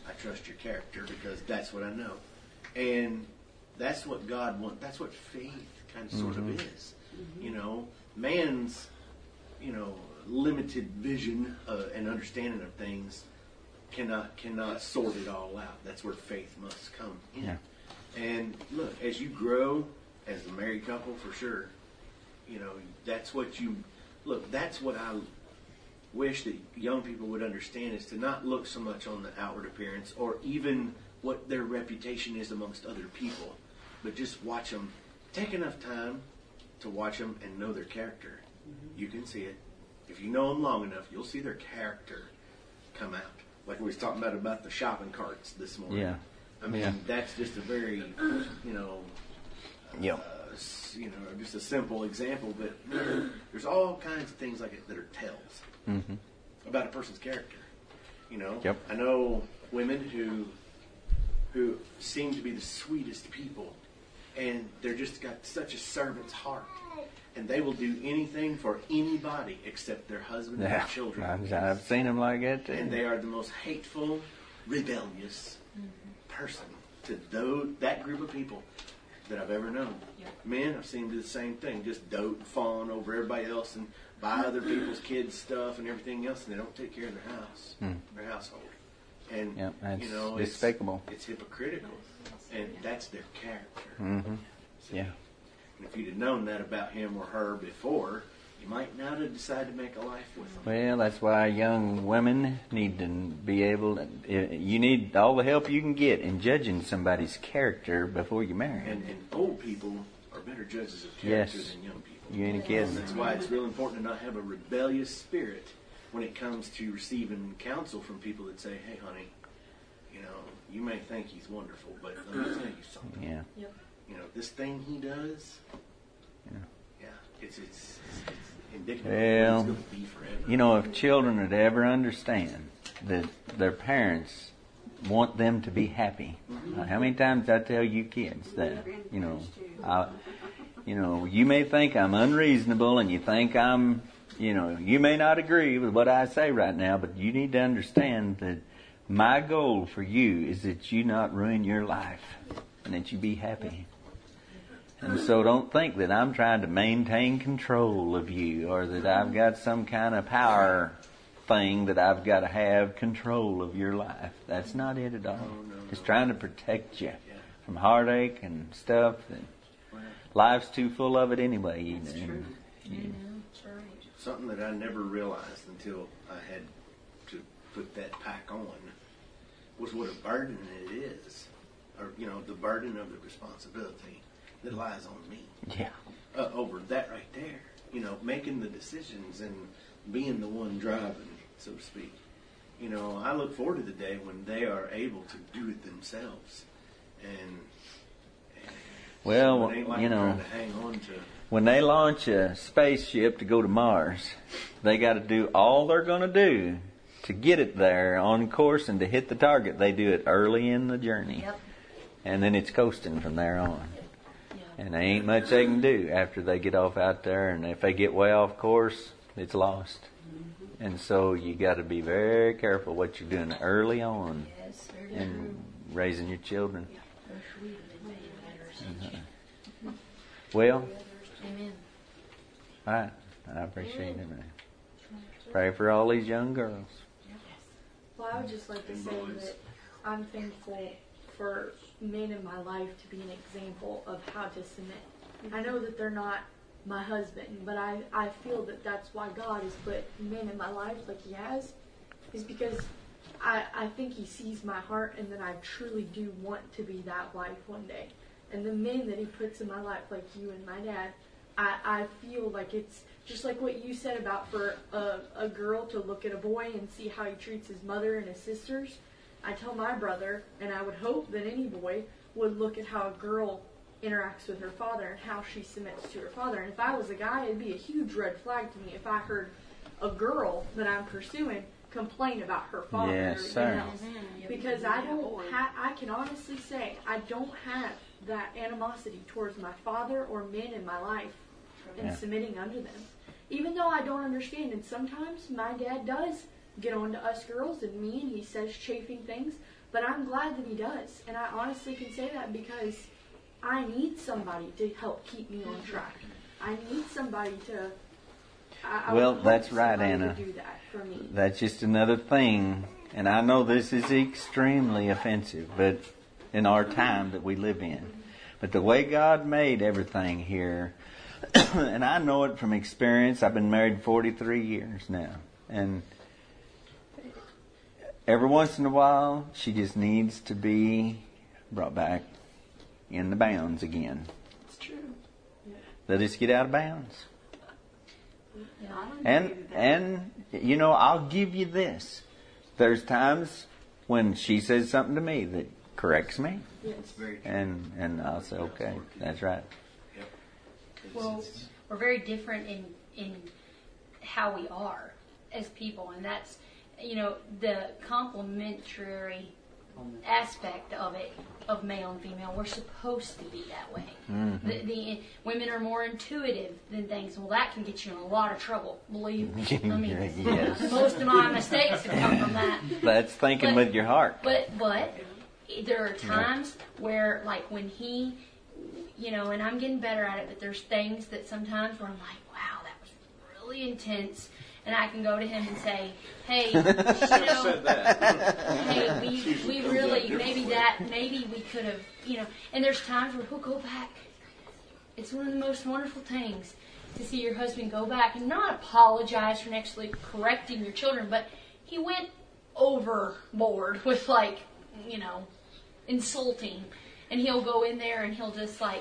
I trust your character because that's what I know. And that's what God wants. That's what faith kind of sort Mm-hmm. of is. You know, man's, you know, limited vision uh, and understanding of things cannot cannot sort it all out. That's where faith must come in. Yeah. And look, as you grow as a married couple, for sure, you know, that's what you look. That's what I wish that young people would understand, is to not look so much on the outward appearance or even what their reputation is amongst other people, but just watch them. Take enough time to watch them and know their character. Mm-hmm. You can see it. If you know them long enough, you'll see their character come out. Like we was talking about about the shopping carts this morning. Yeah. I mean, Yeah. that's just a very, you know, Yep. uh, s- you know, just a simple example. But there's all kinds of things like it that are tells Mm-hmm. about a person's character. You know, Yep. I know women who who seem to be the sweetest people, and they're just got such a servant's heart, and they will do anything for anybody except their husband and Yeah. their children. I've, I've seen them like that too. And they are the most hateful, rebellious person to those, that group of people that I've ever known. Yep. Men, I've seen them do the same thing, just dote and fawn over everybody else and buy other people's kids' stuff and everything else, and they don't take care of their house, Hmm. their household. And, Yep, that's you know, despicable. It's, it's hypocritical, and that's their character. Mm-hmm. Yeah. And if you'd have known that about him or her before, you might not have decided to make a life with them. Well, that's why young women need to be able to, you need all the help you can get in judging somebody's character before you marry And, them. and old people are better judges of character Yes. than young people. You ain't kidding. That's why it's real important to not have a rebellious spirit when it comes to receiving counsel from people that say, hey, honey, you know, you may think he's wonderful, but let me tell you something. Yeah. Yep. You know, this thing he does, Yeah. yeah, it's, it's, it's, it's indicative Well, of what it's going to be forever. You know, if children would ever understand that their parents want them to be happy. Uh, how many times I tell you kids that, you know, I, you know, you may think I'm unreasonable and you think I'm, you know, you may not agree with what I say right now, but you need to understand that my goal for you is that you not ruin your life and that you be happy. And so don't think that I'm trying to maintain control of you or that I've got some kind of power thing that I've got to have control of your life. That's not it at all. No, no, It's no. trying to protect you Yeah. from heartache and stuff. And Well, life's too full of it anyway. You know. That's true. You- I know, that's right. something that I never realized until I had to put that pack on was what a burden it is, or you know, the burden of the responsibility that lies on me Yeah. uh, over that right there. You know, making the decisions and being the one driving, so to speak. You know, I look forward to the day when they are able to do it themselves, and, and Well, so it ain't like you know, trying to hang on to. when they launch a spaceship to go to Mars, they got to do all they're going to do to get it there on course and to hit the target. They do it early in the journey. Yep. And then it's coasting from there on. Yeah. And there ain't much they can do after they get off out there. And if they get way off course, it's lost. Mm-hmm. And so you got to be very careful what you're doing early on Yes, very in true. raising your children. Those sweet and matters. Well, Amen. all right. I appreciate it, man. Pray for all these young girls. Well, I would just like to And say boys. that I'm thankful for men in my life to be an example of how to submit. I know that they're not my husband, but I, I feel that that's why God has put men in my life like He has, is because I, I think He sees my heart and that I truly do want to be that wife one day. And the men that He puts in my life, like you and my dad, I, I feel like it's just like what you said about for a, a girl to look at a boy and see how he treats his mother and his sisters. I tell my brother, and I would hope that any boy would look at how a girl interacts with her father and how she submits to her father. And if I was a guy, it'd be a huge red flag to me if I heard a girl that I'm pursuing complain about her father Yes, or sir. anything else. Because I don't ha- I can honestly say I don't have that animosity towards my father or men in my life and Yeah. submitting under them. Even though I don't understand, and sometimes my dad does get on to us girls and me, and he says chafing things, But I'm glad that he does. And I honestly can say that because I need somebody to help keep me on track. I need somebody to... I, I Well, would that's hope right, somebody Anna. would do that for me. That's just another thing. And I know this is extremely offensive, but in our time that we live in. But the way God made everything here, and I know it from experience. I've been married forty-three years now. And every once in a while, she just needs to be brought back in the bounds again. It's true. Let us get out of bounds. Yeah, I don't And, agree with that. and you know, I'll give you this. There's times when she says something to me that corrects me. Yes. It's very true. And, and I'll say, okay, that's right. Yep. It's- Well, it's- we're very different in in how we are as people, and that's, you know, the complementary aspect of it, of male and female. We're supposed to be that way. Mm-hmm. The, the women are more intuitive than things. Well, that can get you in a lot of trouble. Believe me. I mean, Yes. most of my mistakes have come from that. That's thinking But- with your heart. But but there are times where, like, when he, you know, and I'm getting better at it, but there's things that sometimes where I'm like, wow, that was really intense. And I can go to him and say, hey, you know, said that. hey, we, we really, maybe that, maybe we could have, you know, and there's times where he'll go back. It's one of the most wonderful things to see your husband go back and not apologize for actually correcting your children, but he went overboard with, like, you know, insulting. And he'll go in there and he'll just, like,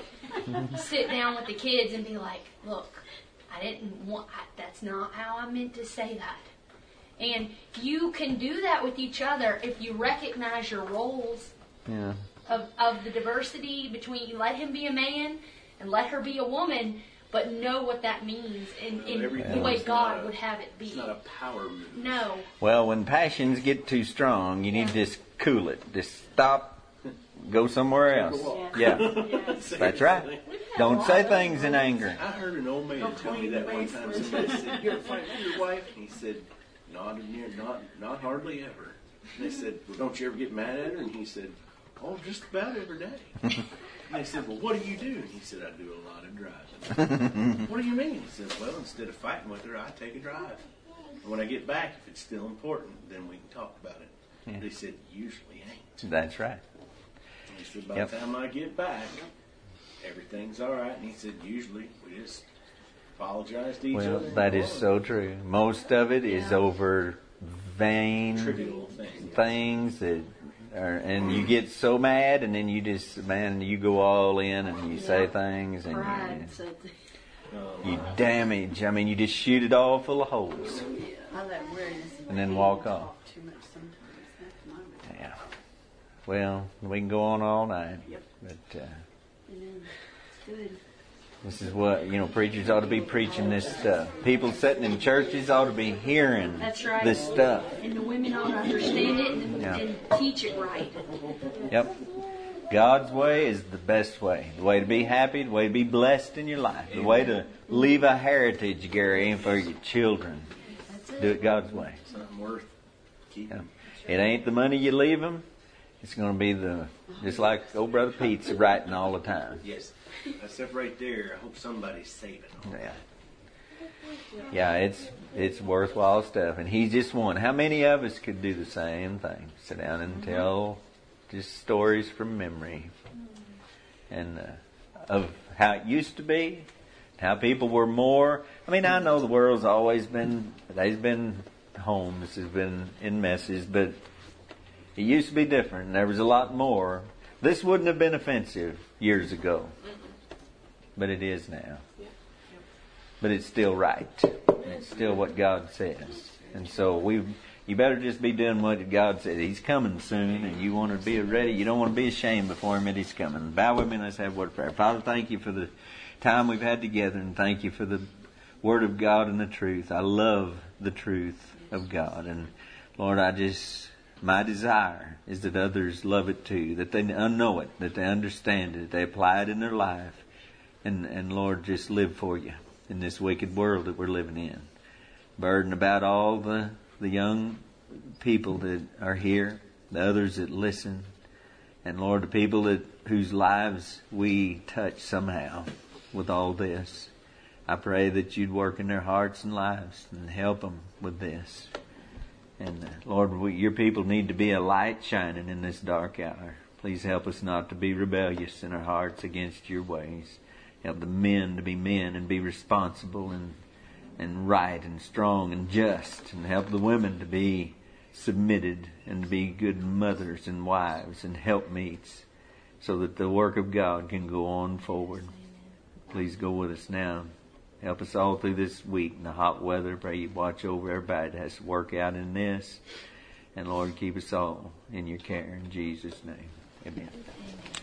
sit down with the kids and be like, look, I didn't want, I, that's not how I meant to say that. And you can do that with each other if you recognize your roles Yeah. of, of the diversity between, you let him be a man and let her be a woman, but know what that means in, in Everything the way is God not a- would have it be. It's not a power move. No. Well, when passions get too strong, you need to just cool it. Just stop, go somewhere else. Yeah, that's right. Don't say things in anger. I heard an old man tell me that one time. Somebody said, "You ever fight with your wife?" And he said, "Not near, not, not hardly ever." And they said, "Well, don't you ever get mad at her?" And he said, "Oh, just about every day." And they said, "Well, what do you do?" And he said, "I do a lot of driving." "What do you mean?" He said, "Well, instead of fighting with her, I take a drive. And when I get back, if it's still important, then we can talk about it." Yeah. They said, "Usually ain't." That's right. And he said, "By Yep. the time I get back, everything's all right." And he said, "Usually we just apologize to each Well, other." and that go is on." so true. Most of it is over vain Trivial things. things that are, and you get so mad, and then you just, man, you go all in, and you say things, and Pride you, said, you damage. I mean, you just shoot it all full of holes. I let weariness And then walk off. too much sometimes. That's my bad. Yeah. Well, we can go on all night, Yep. but uh, Amen. It's good. this is what, you know, preachers ought to be preaching this stuff. People sitting in churches ought to be hearing That's right. this stuff. And the women ought to understand it and, Yeah. and teach it right. Yep. God's way is the best way. The way to be happy, the way to be blessed in your life. The way to leave a heritage, Gary, for your children. Do it God's way. Something worth keeping. Yeah. It ain't the money you leave them. It's going to be the, just like old Brother Pete's writing all the time. Yes. That stuff right there, I hope somebody's saving it. Yeah. Yeah, it's it's worthwhile stuff. And he's just one. How many of us could do the same thing? Sit down and tell just stories from memory. And uh, of how it used to be, how people were more. I mean, I know the world's always been, there's been homes, has been in messes, but it used to be different. There was a lot more. This wouldn't have been offensive years ago, but it is now. But it's still right. It's still what God says. And so we, you better just be doing what God said. He's coming soon, and you want to be ready. You don't want to be ashamed before Him that He's coming. Bow with me and let's have a word of prayer. Father, thank you for the time we've had together, and thank you for the Word of God and the truth. I love the truth of God. And Lord, I just, my desire is that others love it too, that they know it, that they understand it, that they apply it in their life. And, and Lord, just live for you in this wicked world that we're living in. Burden about all the, the young people that are here the others that listen, and Lord, the people that whose lives we touch somehow with all this. I pray that you'd work in their hearts and lives and help them with this. And uh, Lord, we, your people need to be a light shining in this dark hour. Please help us not to be rebellious in our hearts against your ways. Help the men to be men and be responsible and and right and strong and just. And help the women to be submitted and be good mothers and wives and helpmeets, so that the work of God can go on forward. Please go with us now. Help us all through this week in the hot weather. Pray you watch over everybody that has to work out in this. And Lord, keep us all in your care. In Jesus' name, amen.